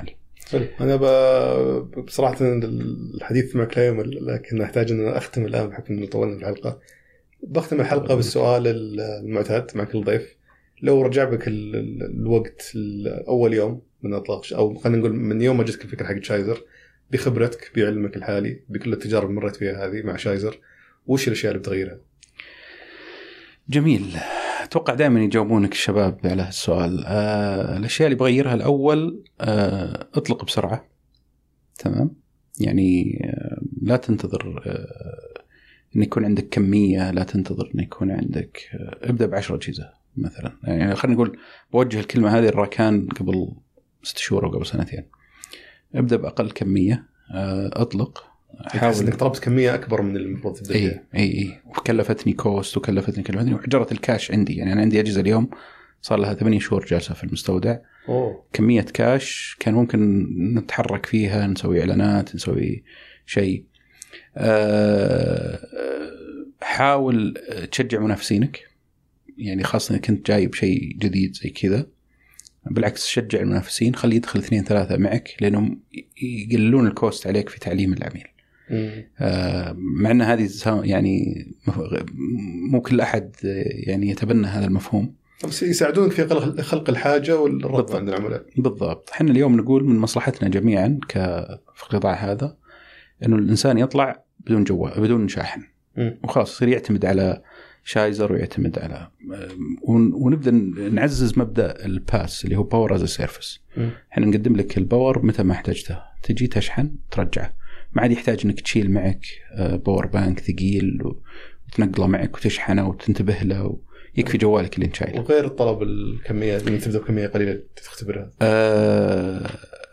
أنا بصراحة الحديث معك لا يمل، لكن أحتاج أن أختم الآن بحكم أنه طولنا في الحلقة. بختم الحلقة بالسؤال المعتاد مع كل ضيف. لو رجع بك الوقت الأول يوم من إطلاق، أو خلينا نقول من يوم ما جتك الفكرة حق شايزر، بخبرتك بعلمك الحالي بكل التجارب اللي مريت فيها هذه مع شايزر، وش الأشياء اللي بتغيرها؟ جميل. أتوقع دائما يجاوبونك الشباب على هالسؤال. آه الأشياء اللي بغيرها الأول، آه أطلق بسرعة. تمام. يعني آه لا تنتظر آه أن يكون عندك كمية، لا تنتظر أن يكون عندك آه ابدأ بعشرة أجهزة مثلا. يعني خلينا نقول بوجه الكلمة هذه الراكان قبل ست شهور أو قبل سنتين. ابدأ بأقل كمية، آه أطلق. حاول انك طلبت كميه اكبر من المفروض تبدا فيها. اي اي اي وكلفتني كوست وكلفتني كلفتني وحجره الكاش عندي. يعني انا عندي اجهزه اليوم صار لها ثمانية شهور جالسه في المستودع. أوه. كميه كاش كان ممكن نتحرك فيها، نسوي اعلانات، نسوي شيء. أه حاول تشجع منافسينك، يعني خاصه إذا كنت جايب شيء جديد زي كذا. بالعكس شجع المنافسين، خلي يدخل اثنين ثلاثه معك لانهم يقللون الكوست عليك في تعليم العميل. آه مع أن هذه يعني مو كل أحد يعني يتبنى هذا المفهوم، بس يساعدونك في خلق الحاجة والرغبة عند العملاء. بالضبط. حنا اليوم نقول من مصلحتنا جميعا في القطاع هذا إنه الإنسان يطلع بدون جوال بدون شاحن وخلاص، يصير يعتمد على شايزر ويعتمد على ونبدأ نعزز مبدأ الباس اللي هو باور از سيرفيس. احنا نقدم لك الباور متى ما احتاجته، تجي تشحن ترجعه، ما عاد يحتاج انك تشيل معك باور بانك ثقيل وتنقله معك وتشحنه وتنتبه له، يكفي جوالك اللي انت شايله. وغير الطلب الكميه اللي تبدا بكميه قليله تختبرها. أه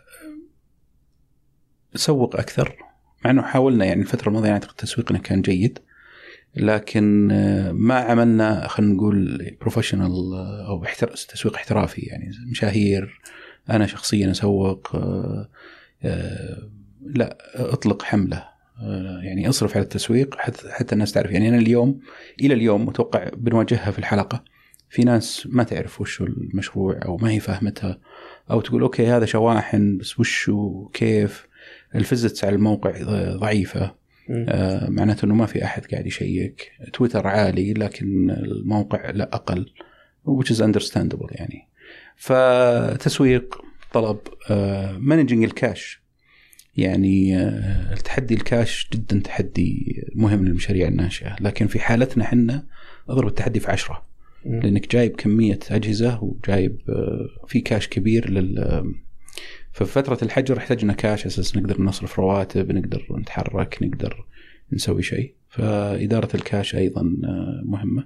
سوق اكثر، مع انه حاولنا يعني الفتره الماضيه اعتقد تسويقنا كان جيد، لكن ما عملنا خلينا نقول بروفيشنال او تسويق احترافي. يعني مشاهير، انا شخصيا اسوق أه أه لا اطلق حملة، يعني اصرف على التسويق حتى حتى الناس تعرف. يعني انا اليوم الى اليوم متوقع بنواجهها في الحلقة، في ناس ما تعرف وش المشروع او ما هي فاهمتها، او تقول اوكي هذا شواحن بس وش وكيف. الفيزيتس على الموقع ضعيفة، آه معناته انه ما في احد قاعد يشيك. تويتر عالي لكن الموقع لا اقل، which is understandable. يعني فتسويق، طلب، آه مانجينج الكاش. يعني التحدي الكاش جدا تحدي مهم للمشاريع الناشئة، لكن في حالتنا حنا أضرب التحدي في عشرة، لأنك جايب كمية أجهزة وجايب في كاش كبير لل. ففي فترة الحجر احتاجنا كاش أساس نقدر نصرف رواتب، نقدر نتحرك، نقدر نسوي شيء. فإدارة الكاش أيضا مهمة.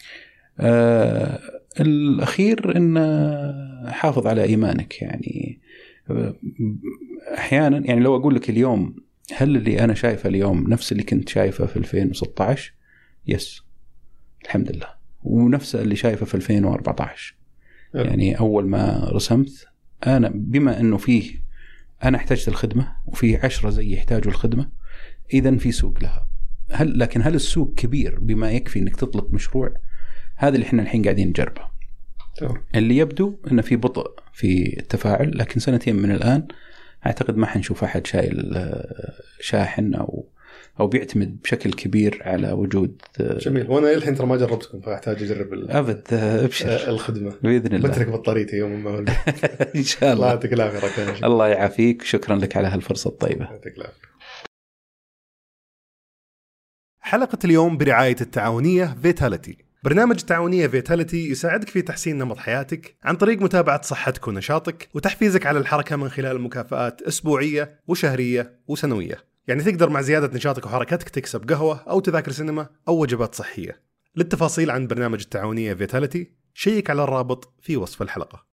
الأخير إن حافظ على إيمانك. يعني أحيانا يعني لو أقول لك اليوم هل اللي أنا شايفه اليوم نفس اللي كنت شايفه في ألفين وستة عشر؟ يس الحمد لله. ونفس اللي شايفه في ألفين وأربعة عشر. يعني أول ما رسمت أنا بما أنه فيه أنا احتاجت الخدمة وفيه عشرة زي يحتاجوا الخدمة، إذن في سوق لها. هل لكن هل السوق كبير بما يكفي أنك تطلق مشروع؟ هذا اللي إحنا الحين قاعدين نجربه. اللي يبدو أنه في بطء في التفاعل، لكن سنتين من الآن أعتقد ما حنشوف أحد شايل شاحن أو أو بيعتمد بشكل كبير على وجود. جميل. وأنا الحين ترى ما جربتكم فأحتاج أجرب أبد. أبشر الخدمة بإذن الله. بترك بطاريتي يوم ما إن شاء الله. الله يعطيك العافية. الله يعافيك. شكرا لك على هالفرصة الطيبة. يعطيك العافية. حلقة اليوم برعاية التعاونية فيتاليتي. برنامج التعاونية فيتاليتي يساعدك في تحسين نمط حياتك عن طريق متابعة صحتك ونشاطك وتحفيزك على الحركة من خلال مكافآت أسبوعية وشهرية وسنوية. يعني تقدر مع زيادة نشاطك وحركتك تكسب قهوة أو تذاكر سينما أو وجبات صحية. للتفاصيل عن برنامج التعاونية فيتاليتي شيك على الرابط في وصف الحلقة.